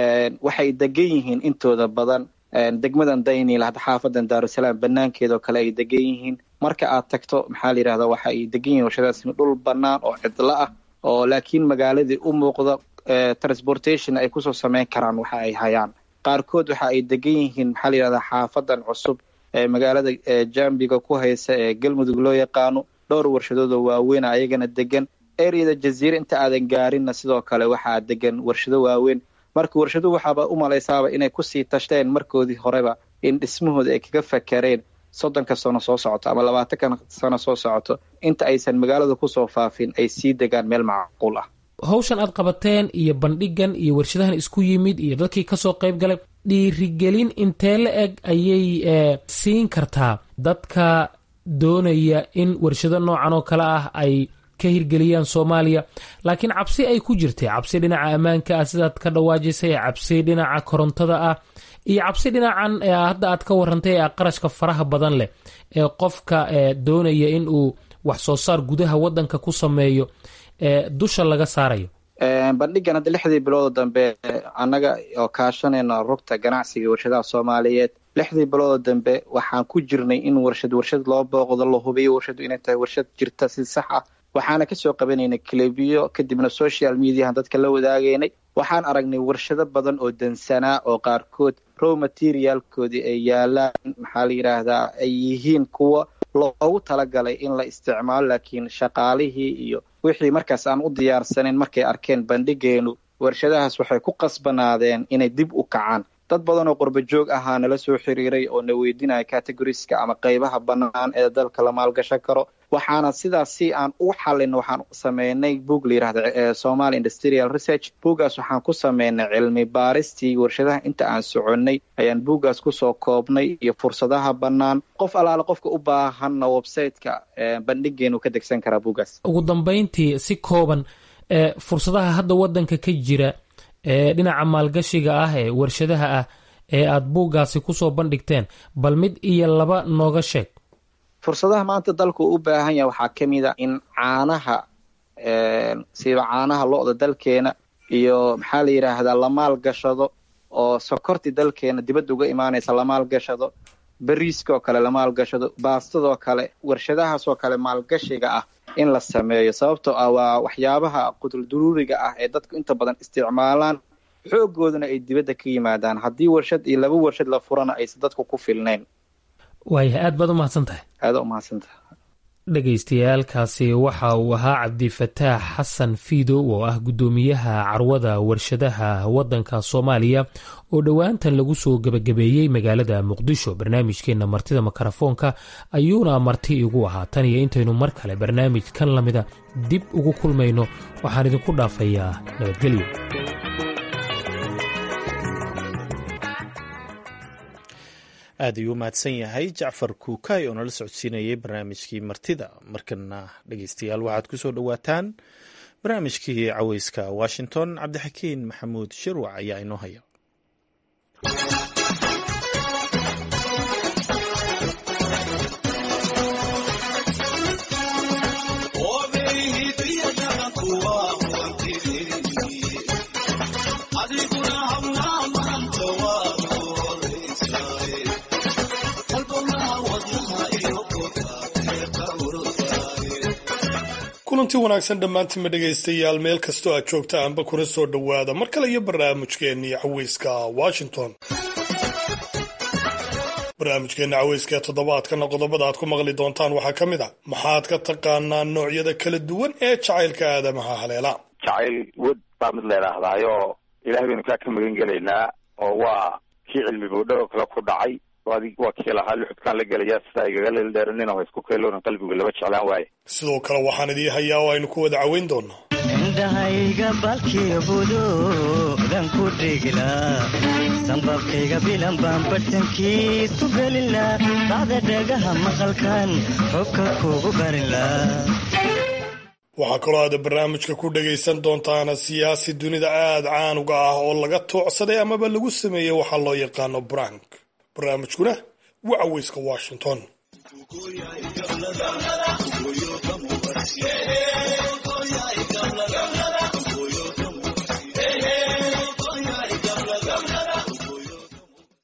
Speaker 8: waxay degan yihiin intooda badan degmadan Daynil hadda xaafadan Daarusalaam banaankeeda oo kale ay degan yihiin. marka aad tagto maxaa la yidhaahdaa waxa ay degan yihiin warshadahaas dhul banaan oo cidla ah oo laakiin magaaladii u muuqda transportation ay kusoo sameyn karaan waxa ay hayaan. qaarkood waxa ay degan yihiin maxaa la yidhahdaa xaafadan cusub ee magaalada jambiga ku haysa ee galmudug loo yaqaano. dhowr warshadood oo waaweyn ayagana degan. ereyada jaziira inta aadan gaarinna sidoo kale waxaa degan warshado waaweyn. marka warshaduhu waxaaba u malaysaaba inay kusii tashteen markoodii horeba in dhismahooda ay kaga fakareen soddonka sano soo socoto ama labaatanka sano soo socoto inta aysan magaalada kusoo faafin ay sii degaan meel macquul ah.
Speaker 7: hawshan aad qabateen iyo bandhigan iyo warshadahan isku yimid iyo dadkii kasoo qayb galay dhiirigelin intee la eg ayay siin kartaa dadka doonaya in warshado noocan oo kale ah ay ka hirgeliyaan Soomaaliya, laakiin cabsi ay ku jirtay, cabsi dhinaca ammaanka ah sidaad ka dhawaajisay, cabsi dhinaca korontada ah iyo cabsi dhinacan hadda aad ka warantay ee qarashka faraha badan leh ee qofka doonaya in uu wax soo saar gudaha wadanka ku sameeyo ee dusha laga saarayo.
Speaker 8: bandhigan hadda lixdii bilood dambe annaga oo kaashanayna rugta ganacsiga warshadaha Soomaaliyeed lixdii bilood dambe waxaan ku jirnay in warshad warshad loo booqdo la hubiyo warshadu inay tahay warshad jirta si sax ah. waxaana ka soo qabanaynay klibiyo kadibna social media dadka la wadaagaynay. waxaan aragnay warshado badan oo dansanaa oo qaarkood raw materialkoodii ay yaalaan maxaa la yidhaahdaa ay yihiin kuwa loogu talagalay in la isticmaalo, laakiin shaqaalihii iyo wixii markaas aan u diyaarsanayn markay arkeen bandhigeenu warshadahaas waxay ku qasbanaadeen inay dib u kacaan. dad badan oo qurba joog ahaa nala soo xiriiray oo na weydiinaya categoriska ama qaybaha bannaan ee dalka la maalgashan karo. waxaana sidaas si aan u xalin waxaan sameynay book la yiraahdo Somali Industrial Research. buugaas waxaan ku sameynay cilmi baaristii warshadaha inta aan soconay ayaan buugaas ku soo koobnay iyo fursadaha bannaan. qof alaala qofka u baahanna website-ka bandhigeenu ka degsan karaa buugaas.
Speaker 7: ugu dambeyntii si kooban ee fursadaha hadda wadanka ka jira ee dhinaca maalgashiga ah ee warshadaha ah ee aad buugaasi kusoo bandhigteen, bal mid iyo laba nooga sheeg.
Speaker 8: fursadaha maanta dalku u baahan yahay waxaa ka mid a in caanaha sida caanaha lo-da dalkeena iyo maxaa la yidhaahdaa la maalgashado oo sokorti dalkeena dibadda uga imaanaysa la maalgashado. bariiska oo kale la maalgashado. baastadoo kale warshadahaasoo kale maalgashiga ah in la sameeyo, sababtoo ah waa waxyaabaha qudulduruuriga ah ee dadku inta badan isticmaalaan, xoogooduna ay dibadda ka yimaadaan. haddii warshad iyo laba warshad la furana aysan dadku ku filnayn.
Speaker 7: waayahay aad baad u mahadsantahay.
Speaker 8: aada u mahadsantahay.
Speaker 7: dhagaystayaalkaasi waxa uu ahaa cabdifataax xasan fiidow oo ah guddoomiyaha carwada warshadaha wadanka Soomaaliya oo dhowaantan lagu soo gabagabeeyey magaalada Muqdisho. barnaamijkeena martida makarafoonka ayuuna marti igu ahaa. tan iyo intaynu mar kale barnaamij kan lamida dib ugu kulmayno waxaan idinku dhaafayaa nabadgelyo.
Speaker 1: aad ayuu mahadsan yahay jacfar kuukay oo nala socodsiinayay barnaamijkii martida. markana dhegeystayaal waxaad ku soo dhowaataan barnaamijkii caweyska Washington. cabdixakiin maxamuud shirwac ayaa inoo haya.
Speaker 9: kulanti wanaagsan dhammaantiinma dhegaystayaal meel kastoo aad joogta aanba kuna soo dhowaada mar kale iyo barnaamijkeennii caweyska Washington. barnaamijkeenna caweyska ee toddobaadkana qodobada aad ku maqli doontaan waxaa ka mid ah maxaad ka taqaanaa noocyada kala duwan ee jacaylka aadamaha haleela.
Speaker 10: jacayl wad baa mid leedhahdaayo ilaahay baynu kaa ka magan gelaynaa oo waa kii cilmi boodhar oo kale ku dhacay. waa kii lahaa luxudkaan la gelayaa sida igaga leeldheeranin oo isku keeloona qalbigu laba jeclaan waaye.
Speaker 9: sidoo kale waxaan idii hayaa oo aynu ku wada caweyn doonaa
Speaker 11: indhahayga balkiga budoodan ku dhigilaa sanbabkayga bilan baan bartankiisu gelilaa bacda dhagaha maqalkan xubka kugu barilaa.
Speaker 9: waxaa kaloo aada barnaamijka ku dhagaysan doontaana siyaasi dunida aada caanuga ah oo laga toocsaday amaba lagu sameeyey waxaa loo yaqaano brank. barnaamijkuna waa caweyska Washington.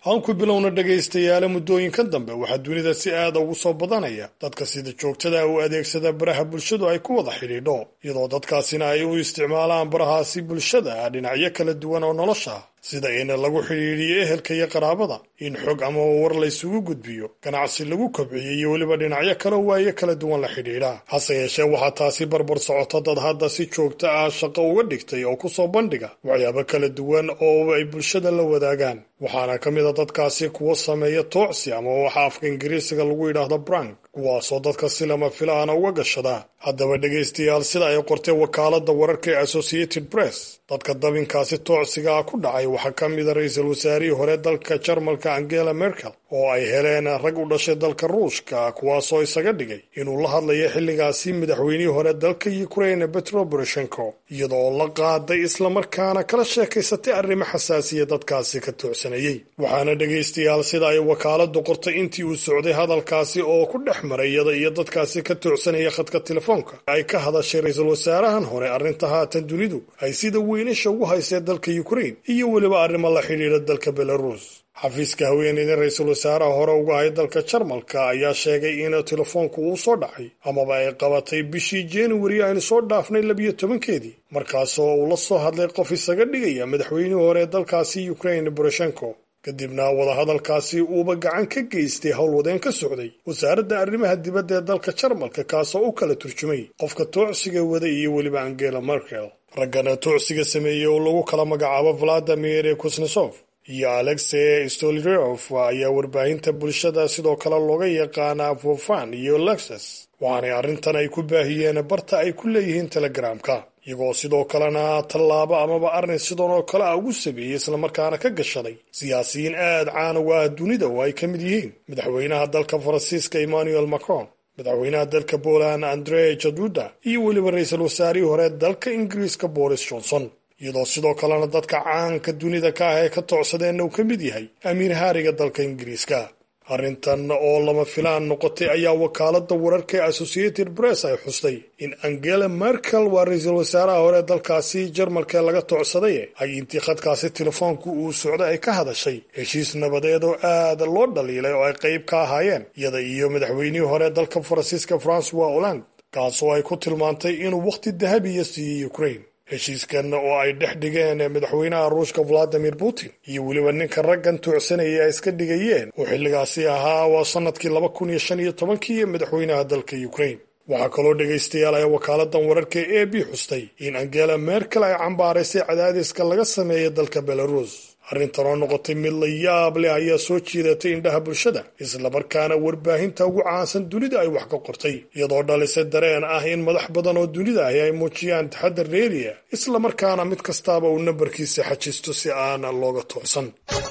Speaker 9: aan ku bilowna dhegaystayaale muddooyinkan dambe waxaa dunida si aada ugu soo badanaya dadka sida joogtada u adeegsada baraha bulshadu ay ku wada xidhiidho iyadoo dadkaasina ay u isticmaalaan barahaasi bulshada dhinacyo kala duwan oo nolosha sida in lagu xidhiidhiyo ehelka iyo qaraabada in xog ama war la isugu gudbiyo ganacsi lagu kobciyo iyo weliba dhinacyo kale waaye kala duwan la xidhiidha hase yeeshee waxaa taasi barbar socota dad hadda si joogto ah shaqo uga dhigtay oo kusoo bandhiga waxyaabo kala duwan oo ay bulshada la wadaagaan waxaana ka mid a dadkaasi kuwa sameeya toocsi ama waxa afka ingiriisiga lagu yidhaahdo brank kuwaasoo dadka si lama filaana uga gashada haddaba dhegaystayaal sida ay qortay wakaaladda wararka ee associated press dadka dabinkaasi toocsigaa ku dhacay waxaa ka mid a ra-iisul wasaarihii hore dalka jarmalka angela merkel oo ay heleen rag u dhashay dalka ruushka kuwaasoo isaga dhigay inuu la hadlayo xilligaasi madaxweynihii hore dalka ukraine petro poroshenko iyadoo la qaaday islamarkaana kala sheekaysatay arrimo xasaasiya dadkaasi ka toocsanayey waxaana dhegaystayaal sida ay wakaaladdu qortay intii uu socday hadalkaasi oo ku dhex maray iyada iyo dadkaasi ka toocsanaya khadka telefoonka ay ka hadashay ra-iisul wasaarahan hore arrinta haatan dunidu ay sida weynisha ugu haysee dalka ukraine iyo weliba arrimo la xidhiidha dalka belarus xafiiska haweeneyda ra-iisul wasaaraha hore uga ahay dalka jarmalka ayaa sheegay in telefoonku uu soo dhacay amaba ay qabatay bishii januari aynu soo dhaafnay labiyo tobankeedii markaasoo uu la soo hadlay qof isaga dhigaya madaxweynihii hore dalkaasi ukraine poroshenko kadibna wadahadalkaasi uuba gacan ka geystay howlwadeen ka socday wasaaradda arrimaha dibadda ee dalka jarmalka kaasoo u kala turjumay qofka toocsiga wada iyo weliba angela merkel raggana toocsiga sameeyey oo lagu kala magacaabo valadimir kusnesof iyo alexey stolirof ayaa warbaahinta bulshada sidoo kale looga yaqaanaa fofan iyo lexus waxaanay arrintan ay ku baahiyeen barta ay ku leeyihiin telegramka iyagoo sidoo kalena tallaabo amaba arrin sidan oo kale ah ugu sameeyey islamarkaana ka gashaday siyaasiyiin aad caan uga ah dunida oo ay ka mid yihiin madaxweynaha dalka faransiiska emmanuel macron madaxweynaha dalka poland andre jaduda iyo weliba ra-iisul wasaarihii hore dalka ingiriiska boris johnson iyadoo sidoo kalena dadka caanka dunida ka ah ee ka toocsadeenna uu ka mid yahay amiir haariga dalka ingiriiska arrintan oo lama filaan noqotay ayaa wakaaladda wararka ee associated press ay xustay in angela merkel waa ra-iisul wasaaraha hore dalkaasi jarmalka laga toocsaday ay intii khadkaasi telefoonku uu socday ay ka hadashay heshiis nabadeed oo aad loo dhaliilay oo ay qayb ka ahaayeen iyada iyo madaxweynihii hore dalka faransiiska francois hollande kaasoo ay ku tilmaantay inuu wakhti dahabiya siiyey ukraine heshiiskan oo ay dhex dhigeen madaxweynaha ruushka valadimir putin iyo weliba ninka raggan toocsanayay ay iska dhigayeen oo xilligaasi ahaa waa sanadkii laba kun iyo shan iyo tobankii madaxweynaha dalka ukraine waxaa kaloo dhegaystayaal ay wakaaladdan wararka e b xustay in angela merkel ay cambaaraysay cadaadiska laga sameeyay dalka belarus arrintan oo noqotay mid la yaab leh ayaa soo jiidatay indhaha bulshada islamarkaana warbaahinta ugu caansan dunida ay wax ka qortay iyadoo dhalisay dareen ah in madax badan oo dunida ahi ay muujiyaan taxaddar dheeriya islamarkaana mid kastaaba uu nambarkiisa xajisto si aana looga toocsan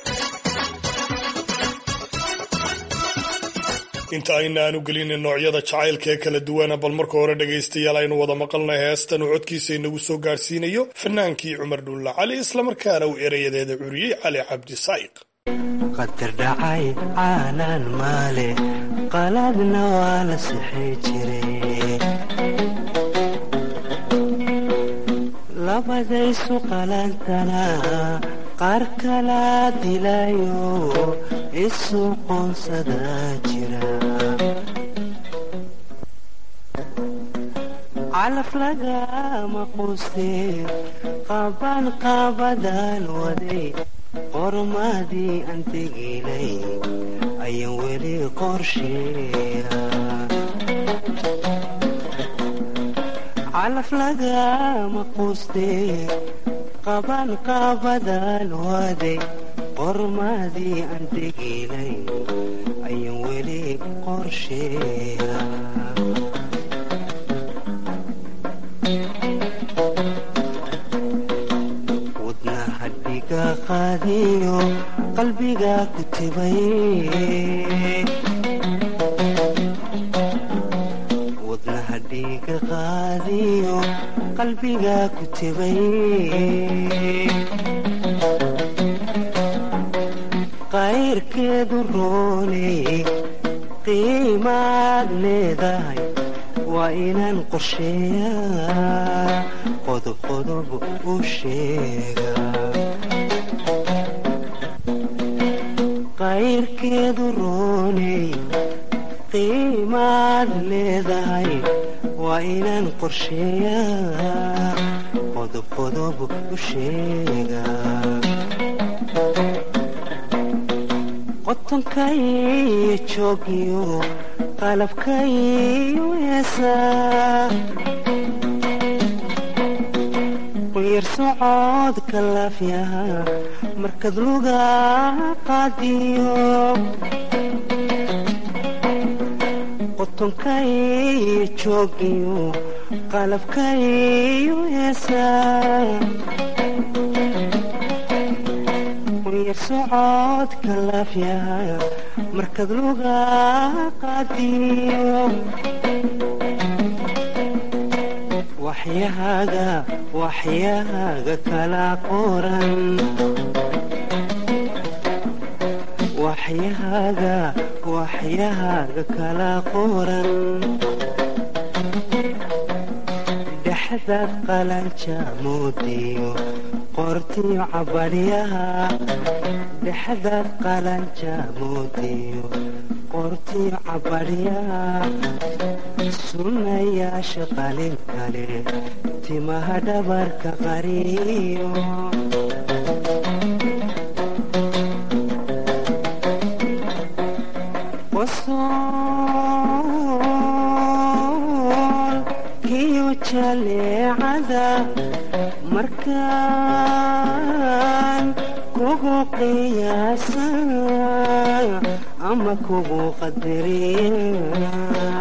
Speaker 9: inta aynaanu gelin noocyada jacaylka ee kala duwana bal marka hore dhegaystayaal aynu wada maqalnay heestan uu codkiisa inagu soo gaarsiinayo fanaankii cumar dhuulla cali islamarkaana uu erayadeeda curiyey cali cabdi saa'iq
Speaker 12: qadar dhacay caanaan maale qaladna waa la sixi jiray labadaysu qalantana qaar kala dilayo isu qoonsada jira calaf lagama quusteen qaban qaabadaan waday qormadii aan tegilay ayaan weli qorsheeya calaf lagama quusteen qaban qaabadaan waday qormadii aan tegilay ayaan weli qorsheeya wadnaha dhiga qaadiyo qalbiga ku tibay wadnaha dhiga qaadiyo qalbiga ku tibay qayrkeedu rooney qiimaad leedahay waa inaan qorsheeyaa qodob qodob u sheega qayrkeedu rooney qiimaad leedahay waa inaan qorsheeyaa qodob qodob u sheegaa qotonkaiyo joogiyo qalabkaiyo heesaa quyar socodka laafyaha markad luga qaadiyo qotonkaiyo joogiyo qalabkaiyo heesaa quyar socodka laafyaha markad luga qaadiyo waxyahaaga waxyahaaga kala qoran waxyahaaga waxyahaaga kala qoran dhexdaad qalanca moodiyo qortiyo cabadhyaha dhexdaad qalanca moodiyo qortiyo cabadhyaha sunnayaasha qalin kale timaha dhabarka qariyo qosool kiyo jaleecada markaan kugu qiyaasa ama kugu qadariya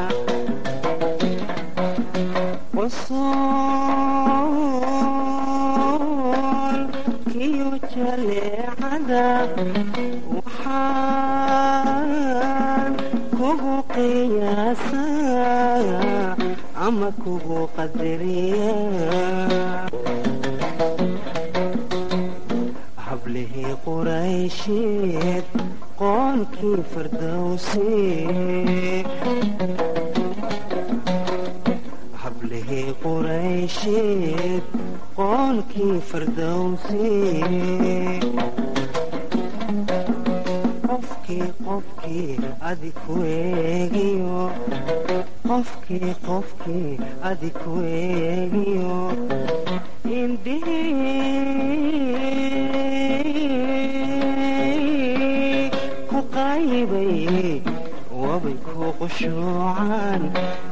Speaker 12: qosool kiyo jaleecada waxaan kugu qiyaasa ama kugu qadariya hablihii quraysheed qoonkii fardowsi hablihii quraysheed qoonkii fardowsi qofkii qofkii adiku eegiyo qofkii qofkii adiku eegiyo indhihii ku qaybay wabay ku qushuucaan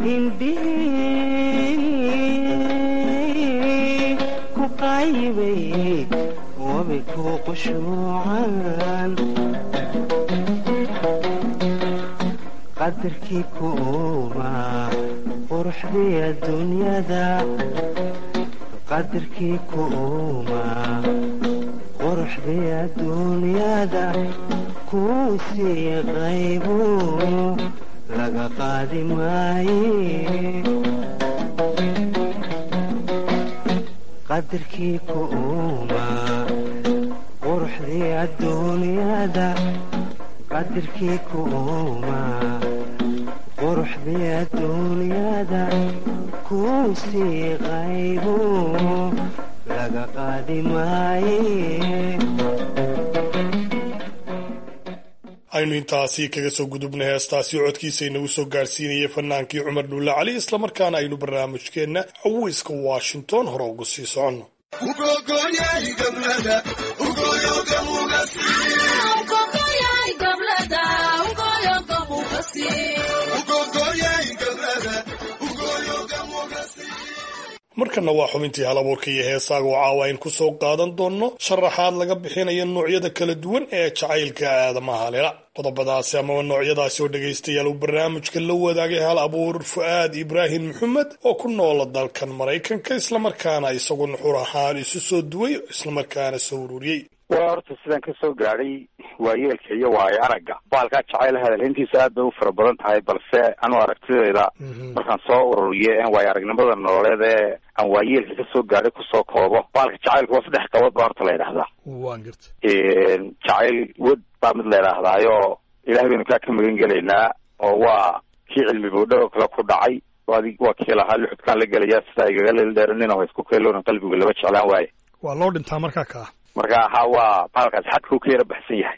Speaker 12: indhihii ku qaybay wabay ku qushuucaan qadarkii ku uumaa quruxdii adduunyada qadarkii ku uumaa quruxdii adduunyada kuu sii qaybu laga qaadi maaye qadarkii ku uumaa quruxdii adduunyada qadarkii ku uumaa quruxdii adduunyada kuu sii qaybu laga qaadi maaye
Speaker 9: aynu intaasi kaga soo gudubnay heestaasi codkiisa inagu soo gaarsiinayay fanaankii cumar dhuulle cali islamarkaana aynu barnaamijkeenna caweyska washington hore ugu sii soconno markana waa xubintii hal abuurka iyo heesaaga oo caawa ayn ku soo qaadan doonno sharaxaad laga bixinayo noocyada kala duwan ee jacaylka aadamaha lela qodobadaasi amaba noocyadaasi oo dhegaystayaal uu barnaamijka la wadaagay hal abuur fu'aad ibraahim maxamed oo ku noola dalkan maraykanka islamarkaana isagu nuxur ahaan isu soo duway islamarkaana soo ururiyey
Speaker 10: waa horta sidaan ka soo gaadhay waayeelka iyo waayo aragga baalkaa jacayl hadalhayntiisa aad bay u fara badan tahay balse anu aragtidayda markaan soo ururiyo en waayo aragnimada nololeed ee aan waayeelka ka soo gaadhay kusoo koobo baalka jacaylka waa saddex qabood baa horta la yidhaahdaa
Speaker 9: waan garta
Speaker 10: jacayl wad baa mid la yidhaahdaayoo ilahay baynu kaa ka magan gelaynaa oo waa kii cilmi boodhar oo kale ku dhacay adig waa kii lahaa luxudkaan la gelayaa sidaa igaga leeldheeranin oo isku keeloonan qalbigu laba jeclaan waaye
Speaker 9: waa loo dhintaa markaa kaa
Speaker 10: marka ha waa baalkaas xadkuu ka yara baxsan yahay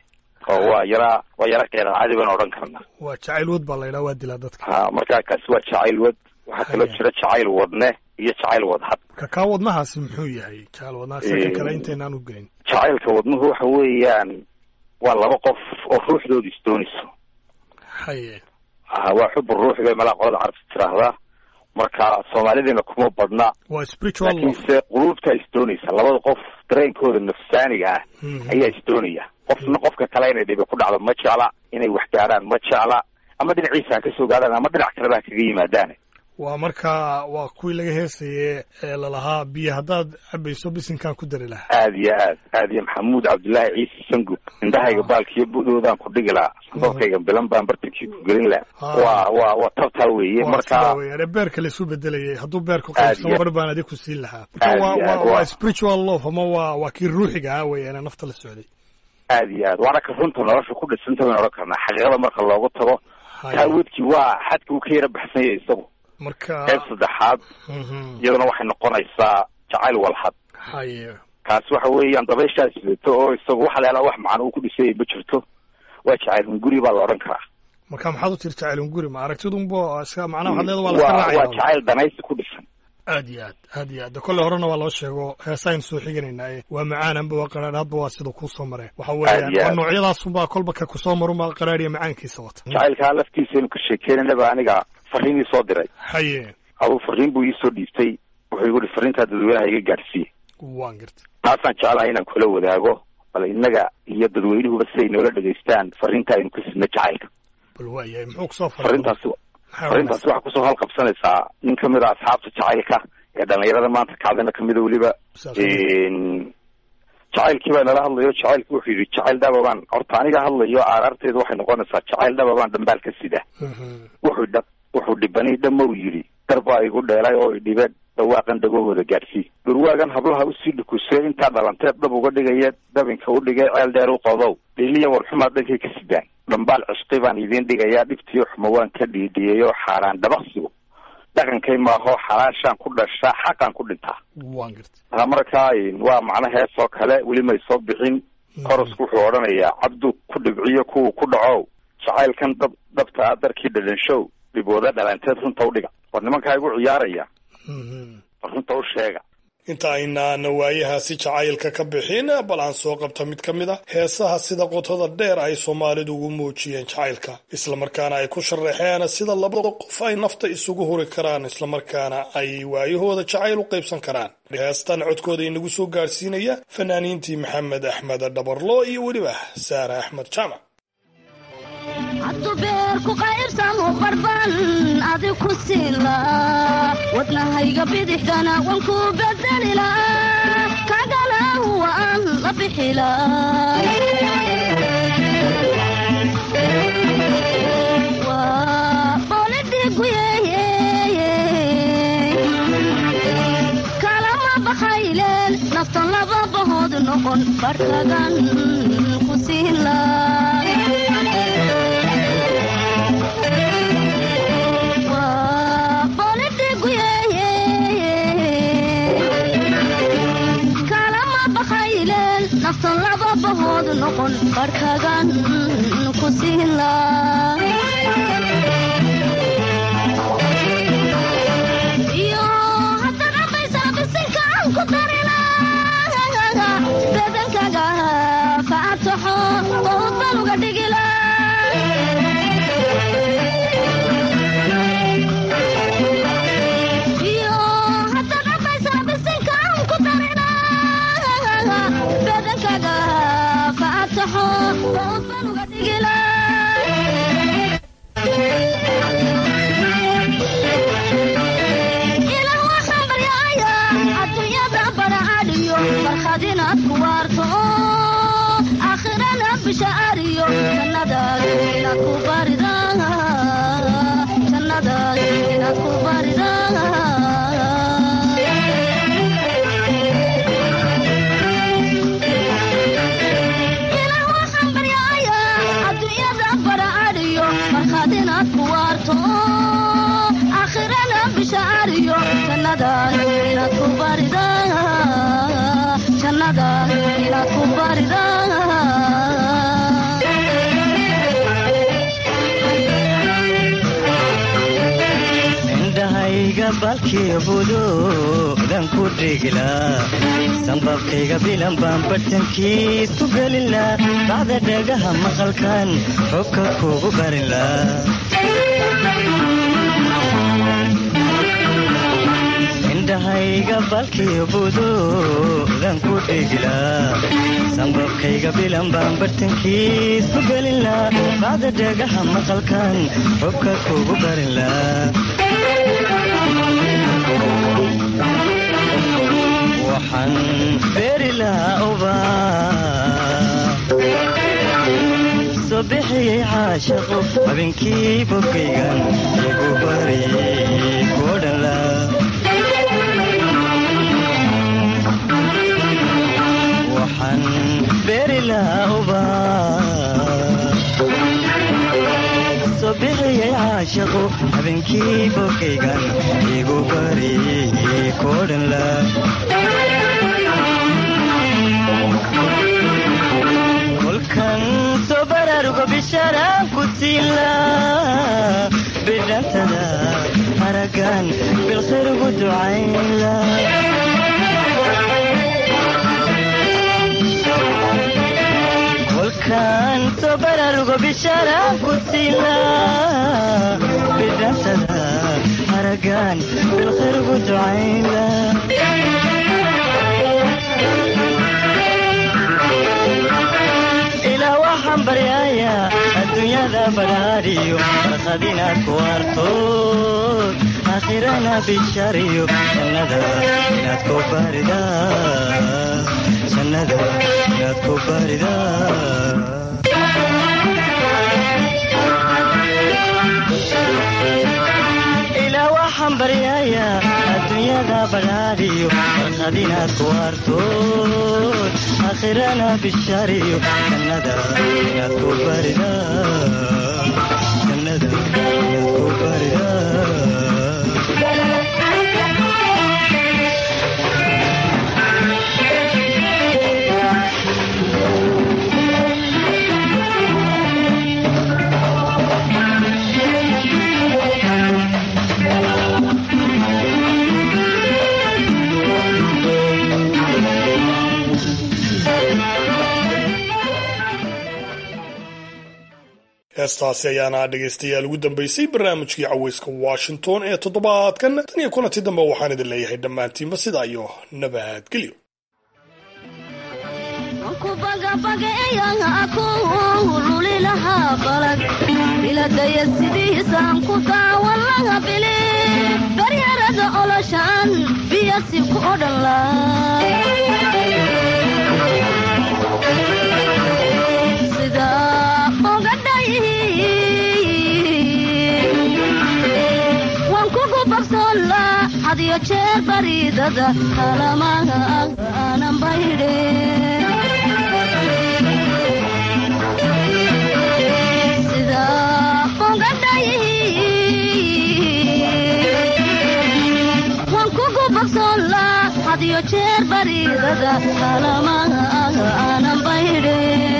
Speaker 10: oo waa yara waa yara keena caadi baan odhan karnaa.
Speaker 9: waa jacayl wad baa la yidhaha waa dilaa dadka.
Speaker 10: ha markaa kaasi waa jacayl wad. waxaa kaloo jira jacayl wadne iyo jacayl wadhad.
Speaker 9: ka kaa wadnahaasi muxuu yahay jacayl wadnaha saka kale intaynaan u gelin?
Speaker 10: jacaylka wadnuhu waxa weeyaan waa laba qof oo ruuxdooda isdoonayso.
Speaker 9: haye
Speaker 10: ha waa xubu ruuxi bay malaa qolada carabta tiraahdaa. marka soomaalideena kuma badna.
Speaker 9: waa spiritual love.
Speaker 10: laakiinse quluubta isdoonaysa labada qof dareenkooda nafsaaniga ah ayaa isdoonaya. qofna qofka kale inay dhibi ku dhacdo ma jecla, inay wax gaadhaan ma jecla, ama dhinaciisa ha ka soo gaadhaan ama dhinac kaleba ha kaga yimaadaan.
Speaker 9: waa marka waa kuwii laga heesaye ee lalahaa biyo haddaad cabayso bisinkaan ku dari lahaa.
Speaker 10: aad iyo aad aad iyo maxamuud cabdullaahi ciise sangub indhahayga baalkiiyo budoodaan ku dhigi lahaa, sandoorkayga bilan baan bartankii ku gelin lahaa. waa waa waa tabtaa weeye. marka
Speaker 9: weyaan beerka laisu bedelayay hadduu beerku qaybsamo bar baan adig ku siin lahaa. waa waa spiritual love ama waa waa kii ruuxiga ah weeyaan nafta la socday.
Speaker 10: aad iyo aad waana ka runta nolosha ku dhisanta baynu odhan karnaa. xaqiiqada marka loogu tago taawadkii waa xadka uu ka yara baxsan yahay isagu.
Speaker 9: marka
Speaker 10: qayb saddexaad iyaduna waxay noqonaysaa jacayl walhad.
Speaker 9: haye
Speaker 10: kaasi waxa weeyaan dabayshaa sidato oo isagu waxa la yidhaha wax macno uu ku dhisayay ma jirto. waa jacayl hunguri baa la odhan karaa.
Speaker 9: marka maxaad u tiri jacayl hunguri? ma aragtidunbo iska macnaha waxaad leeda waa la raacaya.
Speaker 10: waa jacayl danaysi ku dhisan.
Speaker 9: aad iyo aad aad iyo aad kolle horena waa loo sheego heesaynu soo xiganaynaa. waa macaan amba waa qaraar hadba waa sida kuu soo mareen. waxa weeyaan waa noocyadaasunbaa kolba ka kusoo marunbaa qaraariya macaankiisa wata.
Speaker 10: jacaylkaa laftiisaynu ka sheekeynanaba aniga fariin ii soo diray.
Speaker 9: haye
Speaker 10: aduu fariin buu iisoo dhiibtay. wuxuu igu yihi fariintaa dadweynaha iga gaadhsiiye.
Speaker 9: waan gartay.
Speaker 10: taasaan jeclahay inaan kula wadaago bal innaga iyo dadweynuhuba siday noola dhegaystaan fariinta aynu ka sidna jacaylka.
Speaker 9: bal waayahay muxuu kusoo
Speaker 10: fariintaasi fariintaasi waxaa kusoo halqabsanaysaa nin kamid a asxaabta jacaylka ee dhalinyarada maanta kacdana kamida weliba. jacaylkii baa nala hadlayo. jacaylki wuxuu yidhi jacayl dhaba baan horta aniga hadlayo aaraarteedu waxay noqonaysaa jacayl dhaba baan dhambaal ka sida. wuxuu dha wuxuu dhibanay dhamow yidhi darbaa igu dheelay oo idhibe dhawaaqan dhagahooda gaadhsii. dhurwaagan hablaha usii dhukusee intaa dhalanteed dhab uga dhigaya dabinka u dhigay ceel dheer u qodow dhiliya warxumaad dhankay ka sidaan. dhambaal cishqi baan idiin dhigayaa dhibtiyo xuma waan ka dhiidhiyayo xaaraan dhabaqsigu dhaqankay maaho xalaashaan ku dhashaa xaqaan ku dhintaa.
Speaker 9: waan gartay.
Speaker 10: markaa waa macno hees oo kale weli may soo bixin. korosku wuxuu odhanayaa cabdu ku dhibciyo kuwa ku dhacow jacaylkan dab dabta a darkii dhadhanshow dhibooda dhalanteed runta udhiga. war nimankaa igu ciyaaraya war runta u sheega.
Speaker 9: inta aynaan waayahaasi jacaylka ka bixin bal aan soo qabta mid ka mid a heesaha sida qotada dheer ay soomaalidu ugu muujiyeen jacaylka islamarkaana ay ku sharaxeen sida labada qof ay nafta isugu huri karaan islamarkaana ay waayahooda jacayl u qaybsan karaan. heestan codkooda inagu soo gaadhsiinaya fanaaniintii maxamed axmed dhabarlo iyo weliba saare axmed jaamac.
Speaker 13: hadduu beerku qaybsamo barban adig ku siila wadnahayga bidixdana waan ku bedelila kagana waan la bixila. waa boolidhiguye kalama bakayleen naftan laba bahood noqon barkagan ku siila. naftan laba bahood noqon barkagan ku siila. iyo haddaad cabaysaa bisinkaan ku darila badankaga faataxo oo baluga dhigila. ilah waxaan baryaaya adduunyada baracadhiyo farxad inaad ku waarto aakhirana bishaariyo jannadaas inaad ku barida jannadaas inaad ku barida. inaad ku waarto aakhirana bishaariyo jannadaas inaad ku barida jannadaas inaad ku barida.
Speaker 11: balkiyo budoodan ku dhigilaa sanbabkayga bilan baan bartankiis ku gelilaa bacda dhagaha maqalkan xubka kugu barilaa indhahayga balkiyo budoodan ku dhigilaa sanbabkayga bilan baan bartankiis ku gelilaa bacda dhagaha maqalkan xubka kugu barilaa waxaan beeri lahaa ubaa soo bixiyey caashaqo habeenkii bogaygan igu bariyey koodhala waxaan beeri lahaa ubaa soo bixiyey caashaqo habeenkii bogaygan igu bariyey koodhala kolkan soo baraaruga bishaaraan ku siilaa bidhantada haragan bilkhayr ugu ducayla kolkan soo baraaruga bishaaraan ku siilaa bidhantada haragan bilkhayr ugu ducayla waxaan baryayaa adduunyada badhaadhiyo farqad inaad ku artood aakhirana bishariyo jannada inaad ku baridaa jannada inaad ku baridaa ilaa waxaan baryayaa adduunyada badhaadhiyo farqad inaad ku artood aakhirana bishariyo jannada inaad ku baridaa jannada inaad ku baridaa
Speaker 9: heestaasi ayaana dhegaystayaal ugu dambaysay barnaamijkii cawayska washington ee toddobaadkan tan iyo kulanti dambe waxaan idin leeyahay dhammaantiinba sidaa iyo nabadgelyo
Speaker 13: biladaya sidiisaan ku daawan laga bili baryarada oloshaan biyasi ku odhan la sida ogadhay waan kugu babsoonla hadiyo jeer baridada kalamaha aanan baydhe hadiyo jeer baridada kalamaha aanan baydhe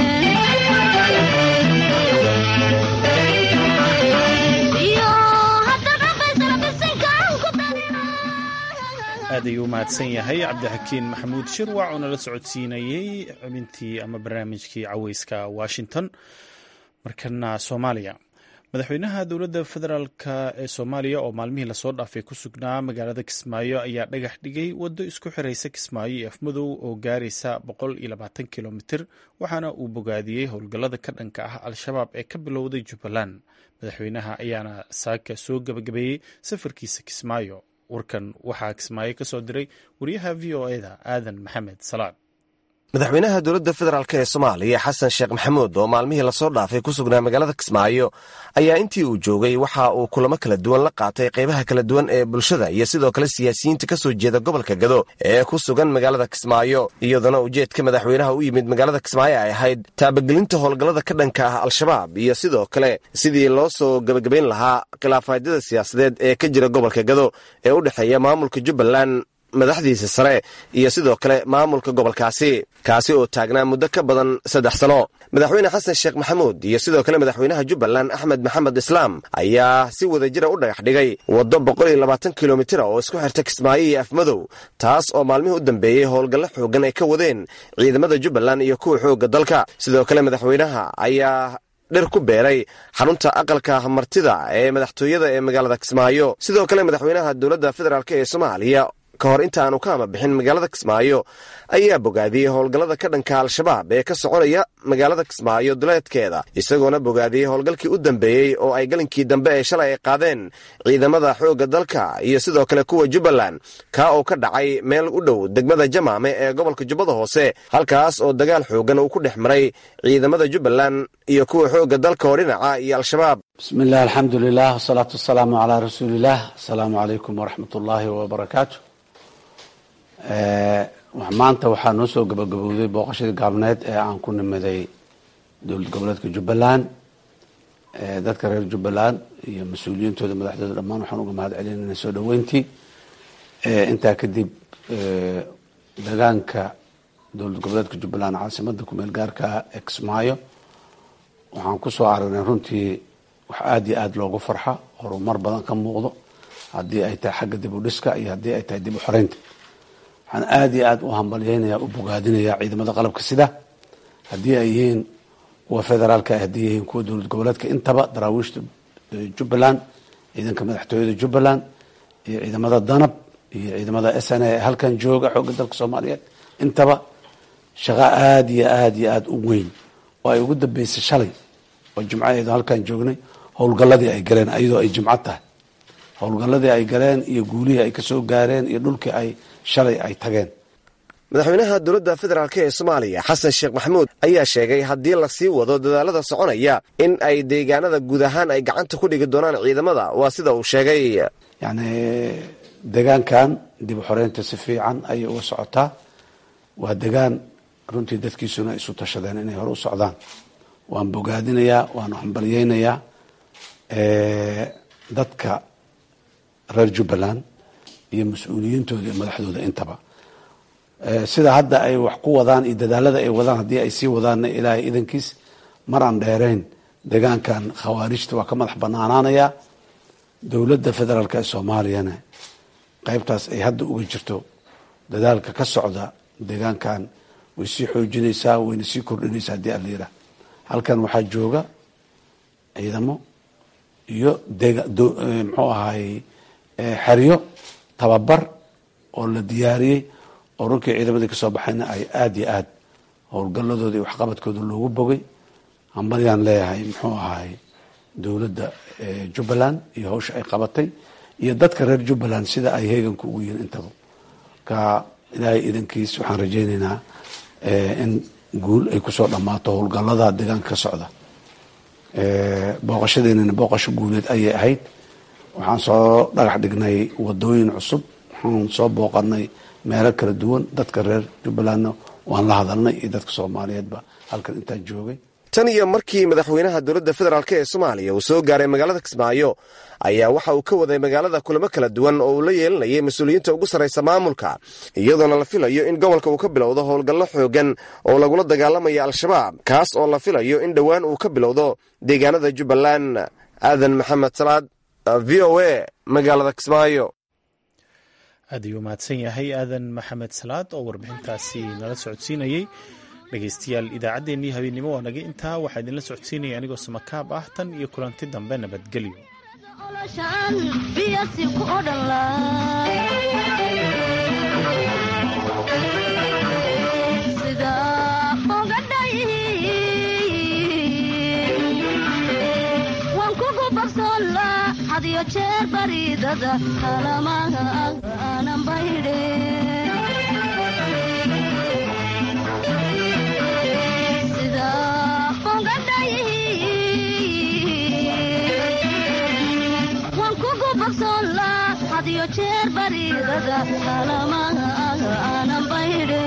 Speaker 1: aad ayuu mahadsan yahay cabdixakiin maxamuud shirwac oo nala socodsiinayey xubintii ama barnaamijkii cawayska washington. markana soomaaliya, madaxweynaha dowladda federaalk ee soomaaliya oo maalmihii lasoo dhaafay ku sugnaa magaalada kismaayo ayaa dhagax dhigay waddo isku xiraysa kismaayo iyo afmadow oo gaaraysa boqol iyo labaatan kilomitir, waxaana uu bogaadiyey howlgallada ka dhanka ah al-shabaab ee ka bilowday jubbaland. madaxweynaha ayaana saaka soo gabagabeeyey safarkiisa kismaayo. warkan waxaa kismaayo ka soo diray wariyaha v o eda aadan maxamed salaad.
Speaker 14: madaxweynaha dowladda federaalk ee soomaaliya xasan sheekh maxamuud oo maalmihii lasoo dhaafay ku sugnaa magaalada kismaayo ayaa intii uu joogay waxa uu kulamo kala duwan la qaatay qaybaha kala duwan ee bulshada iyo sidoo kale siyaasiyiinta ka soo jeeda gobolka gado ee ku sugan magaalada kismaayo, iyadoona ujeedka madaxweynaha u yimid magaalada kismaayo ay ahayd taabagelinta howlgallada ka dhanka ah al-shabaab iyo sidoo kale sidii loo soo gebagabayn lahaa khilaafaadyada siyaasadeed ee ka jira gobolka gado ee u dhexeeya maamulka jubbaland madaxdiisa sare iyo sidoo kale maamulka gobolkaasi kaasi oo taagnaa muddo ka badan saddex sano madaxweyne xasan sheekh maxamuud iyo sidoo kale madaxweynaha jubbaland axmed maxamed islaam ayaa si wadajira u dhagax dhigay waddo boqol iyo labaatan kilomitira oo isku xirta kismaayo iyo afmadow taas oo maalmihii u dambeeyey howlgallo xoogan ay ka wadeen ciidamada jubbaland iyo kuwa xoogga dalka sidoo kale madaxweynaha ayaa dhir ku beeray xarunta aqalka martida ee madaxtooyada ee magaalada kismaayo sidoo kale madaxweynaha dowladda federaalk ee soomaaliya ka hor inta aanu ka ama bixin magaalada kismaayo ayaa bogaadiyey howlgallada ka dhanka al-shabaab ee ka soconaya magaalada kismaayo duleedkeeda isagoona bogaadiyey howlgalkii u dambeeyey oo ay galinkii dambe ee shalay ay qaadeen ciidamada xoogga dalka iyo sidoo kale kuwa jubbaland kaa oo ka dhacay meel u dhow degmada jamaame ee gobolka jubbada hoose halkaas oo dagaal xoogan uu ku dhex maray ciidamada jubbaland iyo kuwa xoogga dalka oo dhinaca iyo al-shabaab
Speaker 15: bismillaah alxamdulilah wasalaatu wasalaamu calaa rasuulillaah asalaamu calaykum waraxmat ullaahi wabarakaatu maanta waxaa noo soo gabagabowday booqashadii gaalmeed ee aan ku nimaday dowlad goboleedka jubbaland dadka reer jubbaland iyo mas-uuliyiintooda madaxdooda dhammaan waxaan uga mahad celinayna soo dhaweyntii intaa kadib deegaanka dowlad goboleedka jubbaland caasimada kumeel gaarka ee kismaayo waxaan kusoo aragnay runtii wax aada iyo aada loogu farxa horumar badan ka muuqdo haddii ay tahay xagga dib u dhiska iyo haddii ay tahay dib u xoreynta waxaan aada iyo aada u hambalyeynaya u bogaadinaya ciidamada qalabka sida haddii ay yihiin kuwa federaalka haddii yihiin kuwa dowlad goboleedka intaba daraawiishta jubbaland ciidanka madaxtooyada jubbaland iyo ciidamada danab iyo ciidamada s n a ee halkan jooga xoogga dalka soomaaliyeed intaba shaqo aada iyo aada iyo aada u weyn oo ay ugu dambeysay shalay oo jimcaheedu halkan joognay howlgalladii ay galeen iyadoo ay jimco tahay howlgalladii ay galeen iyo guulihii ay kasoo gaareen iyo dhulkii ay shalay ay tageen
Speaker 14: madaxweynaha dowladda federaalk ee soomaaliya xasan sheekh maxamuud ayaa sheegay haddii lasii wado dadaalada soconaya in ay deegaanada guud ahaan ay gacanta ku dhigi doonaan ciidamada waa sida uu sheegay
Speaker 15: yacni deegaankan dib u xoreynta si fiican ayay uga socotaa waa deegaan runtii dadkiisuna isu tashadeen inay hore u socdaan waan bogaadinayaa waan hambalyeynayaa dadka reer jubbaland iyo mas-uuliyiintooda iyo madaxdooda intaba sida hadda ay wax ku wadaan iyo dadaalada ay wadaan haddii ay sii wadaanna ilaahay idankiis maraan dheerayn deegaankan khawaarijta waa ka madax banaanaanayaa dowladda federaalk ee soomaaliyana qaybtaas ay hadda uga jirto dadaalka ka socda deegaankan way sii xoojinaysaa wayna sii kordhinaysaa haddii aan la yidhaah halkan waxaa jooga ciidamo iyo muxuu ahaay xeryo tababar oo la diyaariyey oo runkii ciidamadii kasoo baxayna ay aada iyo aad howlgaladooda iyo waxqabadkooda loogu bogay hambalyaan leeyahay muxuu ahaay dowladda jubbaland iyo hawsha ay qabatay iyo dadka reer jubbaland sida ay heeganku ugu yihiin intaba ka ilaahay idankiis waxaan rajaynaynaa in guul ay kusoo dhammaato howlgalada deegaanka ka socda booqashadeennana booqasho guuleed ayay ahayd waxaan soo dhagax dhignay wadooyin cusub waxaan soo booqanay meelo kala duwan dadka reer jubbalandna waan la hadalnay iyo dadka soomaaliyeedba halkan intaan joogay
Speaker 14: tan iyo markii madaxweynaha dowladda federaalk ee soomaaliya uu soo gaaray magaalada kismaayo ayaa waxa uu ka waday magaalada kulamo kala duwan oo uu la yeelanayay mas-uuliyiinta ugu sarraysa maamulka iyadoona la filayo in gobolka uu ka bilowdo howlgallo xoogan oo lagula dagaalamaya al-shabaab kaas oo la filayo in dhowaan uu ka bilowdo deegaanada jubbaland aadan maxamed salaad v o a magaalada kismaayo
Speaker 1: aad ayuu mahadsan yahay aadan maxamed salaad oo warbixintaasi nala socodsiinayey dhegeystayaal idaacaddeenii habeennimo waa naga intaa waxaa idinla socodsiinaya anigoo samakaab ah tan iyo kulanti dambe nabadgelyo
Speaker 13: hadiyo jeer baridada kalamaha aanan baydhe sida fogadhayi waan kugu bogsoonla hadiyo jeer baridada kalamaha aanan baydhe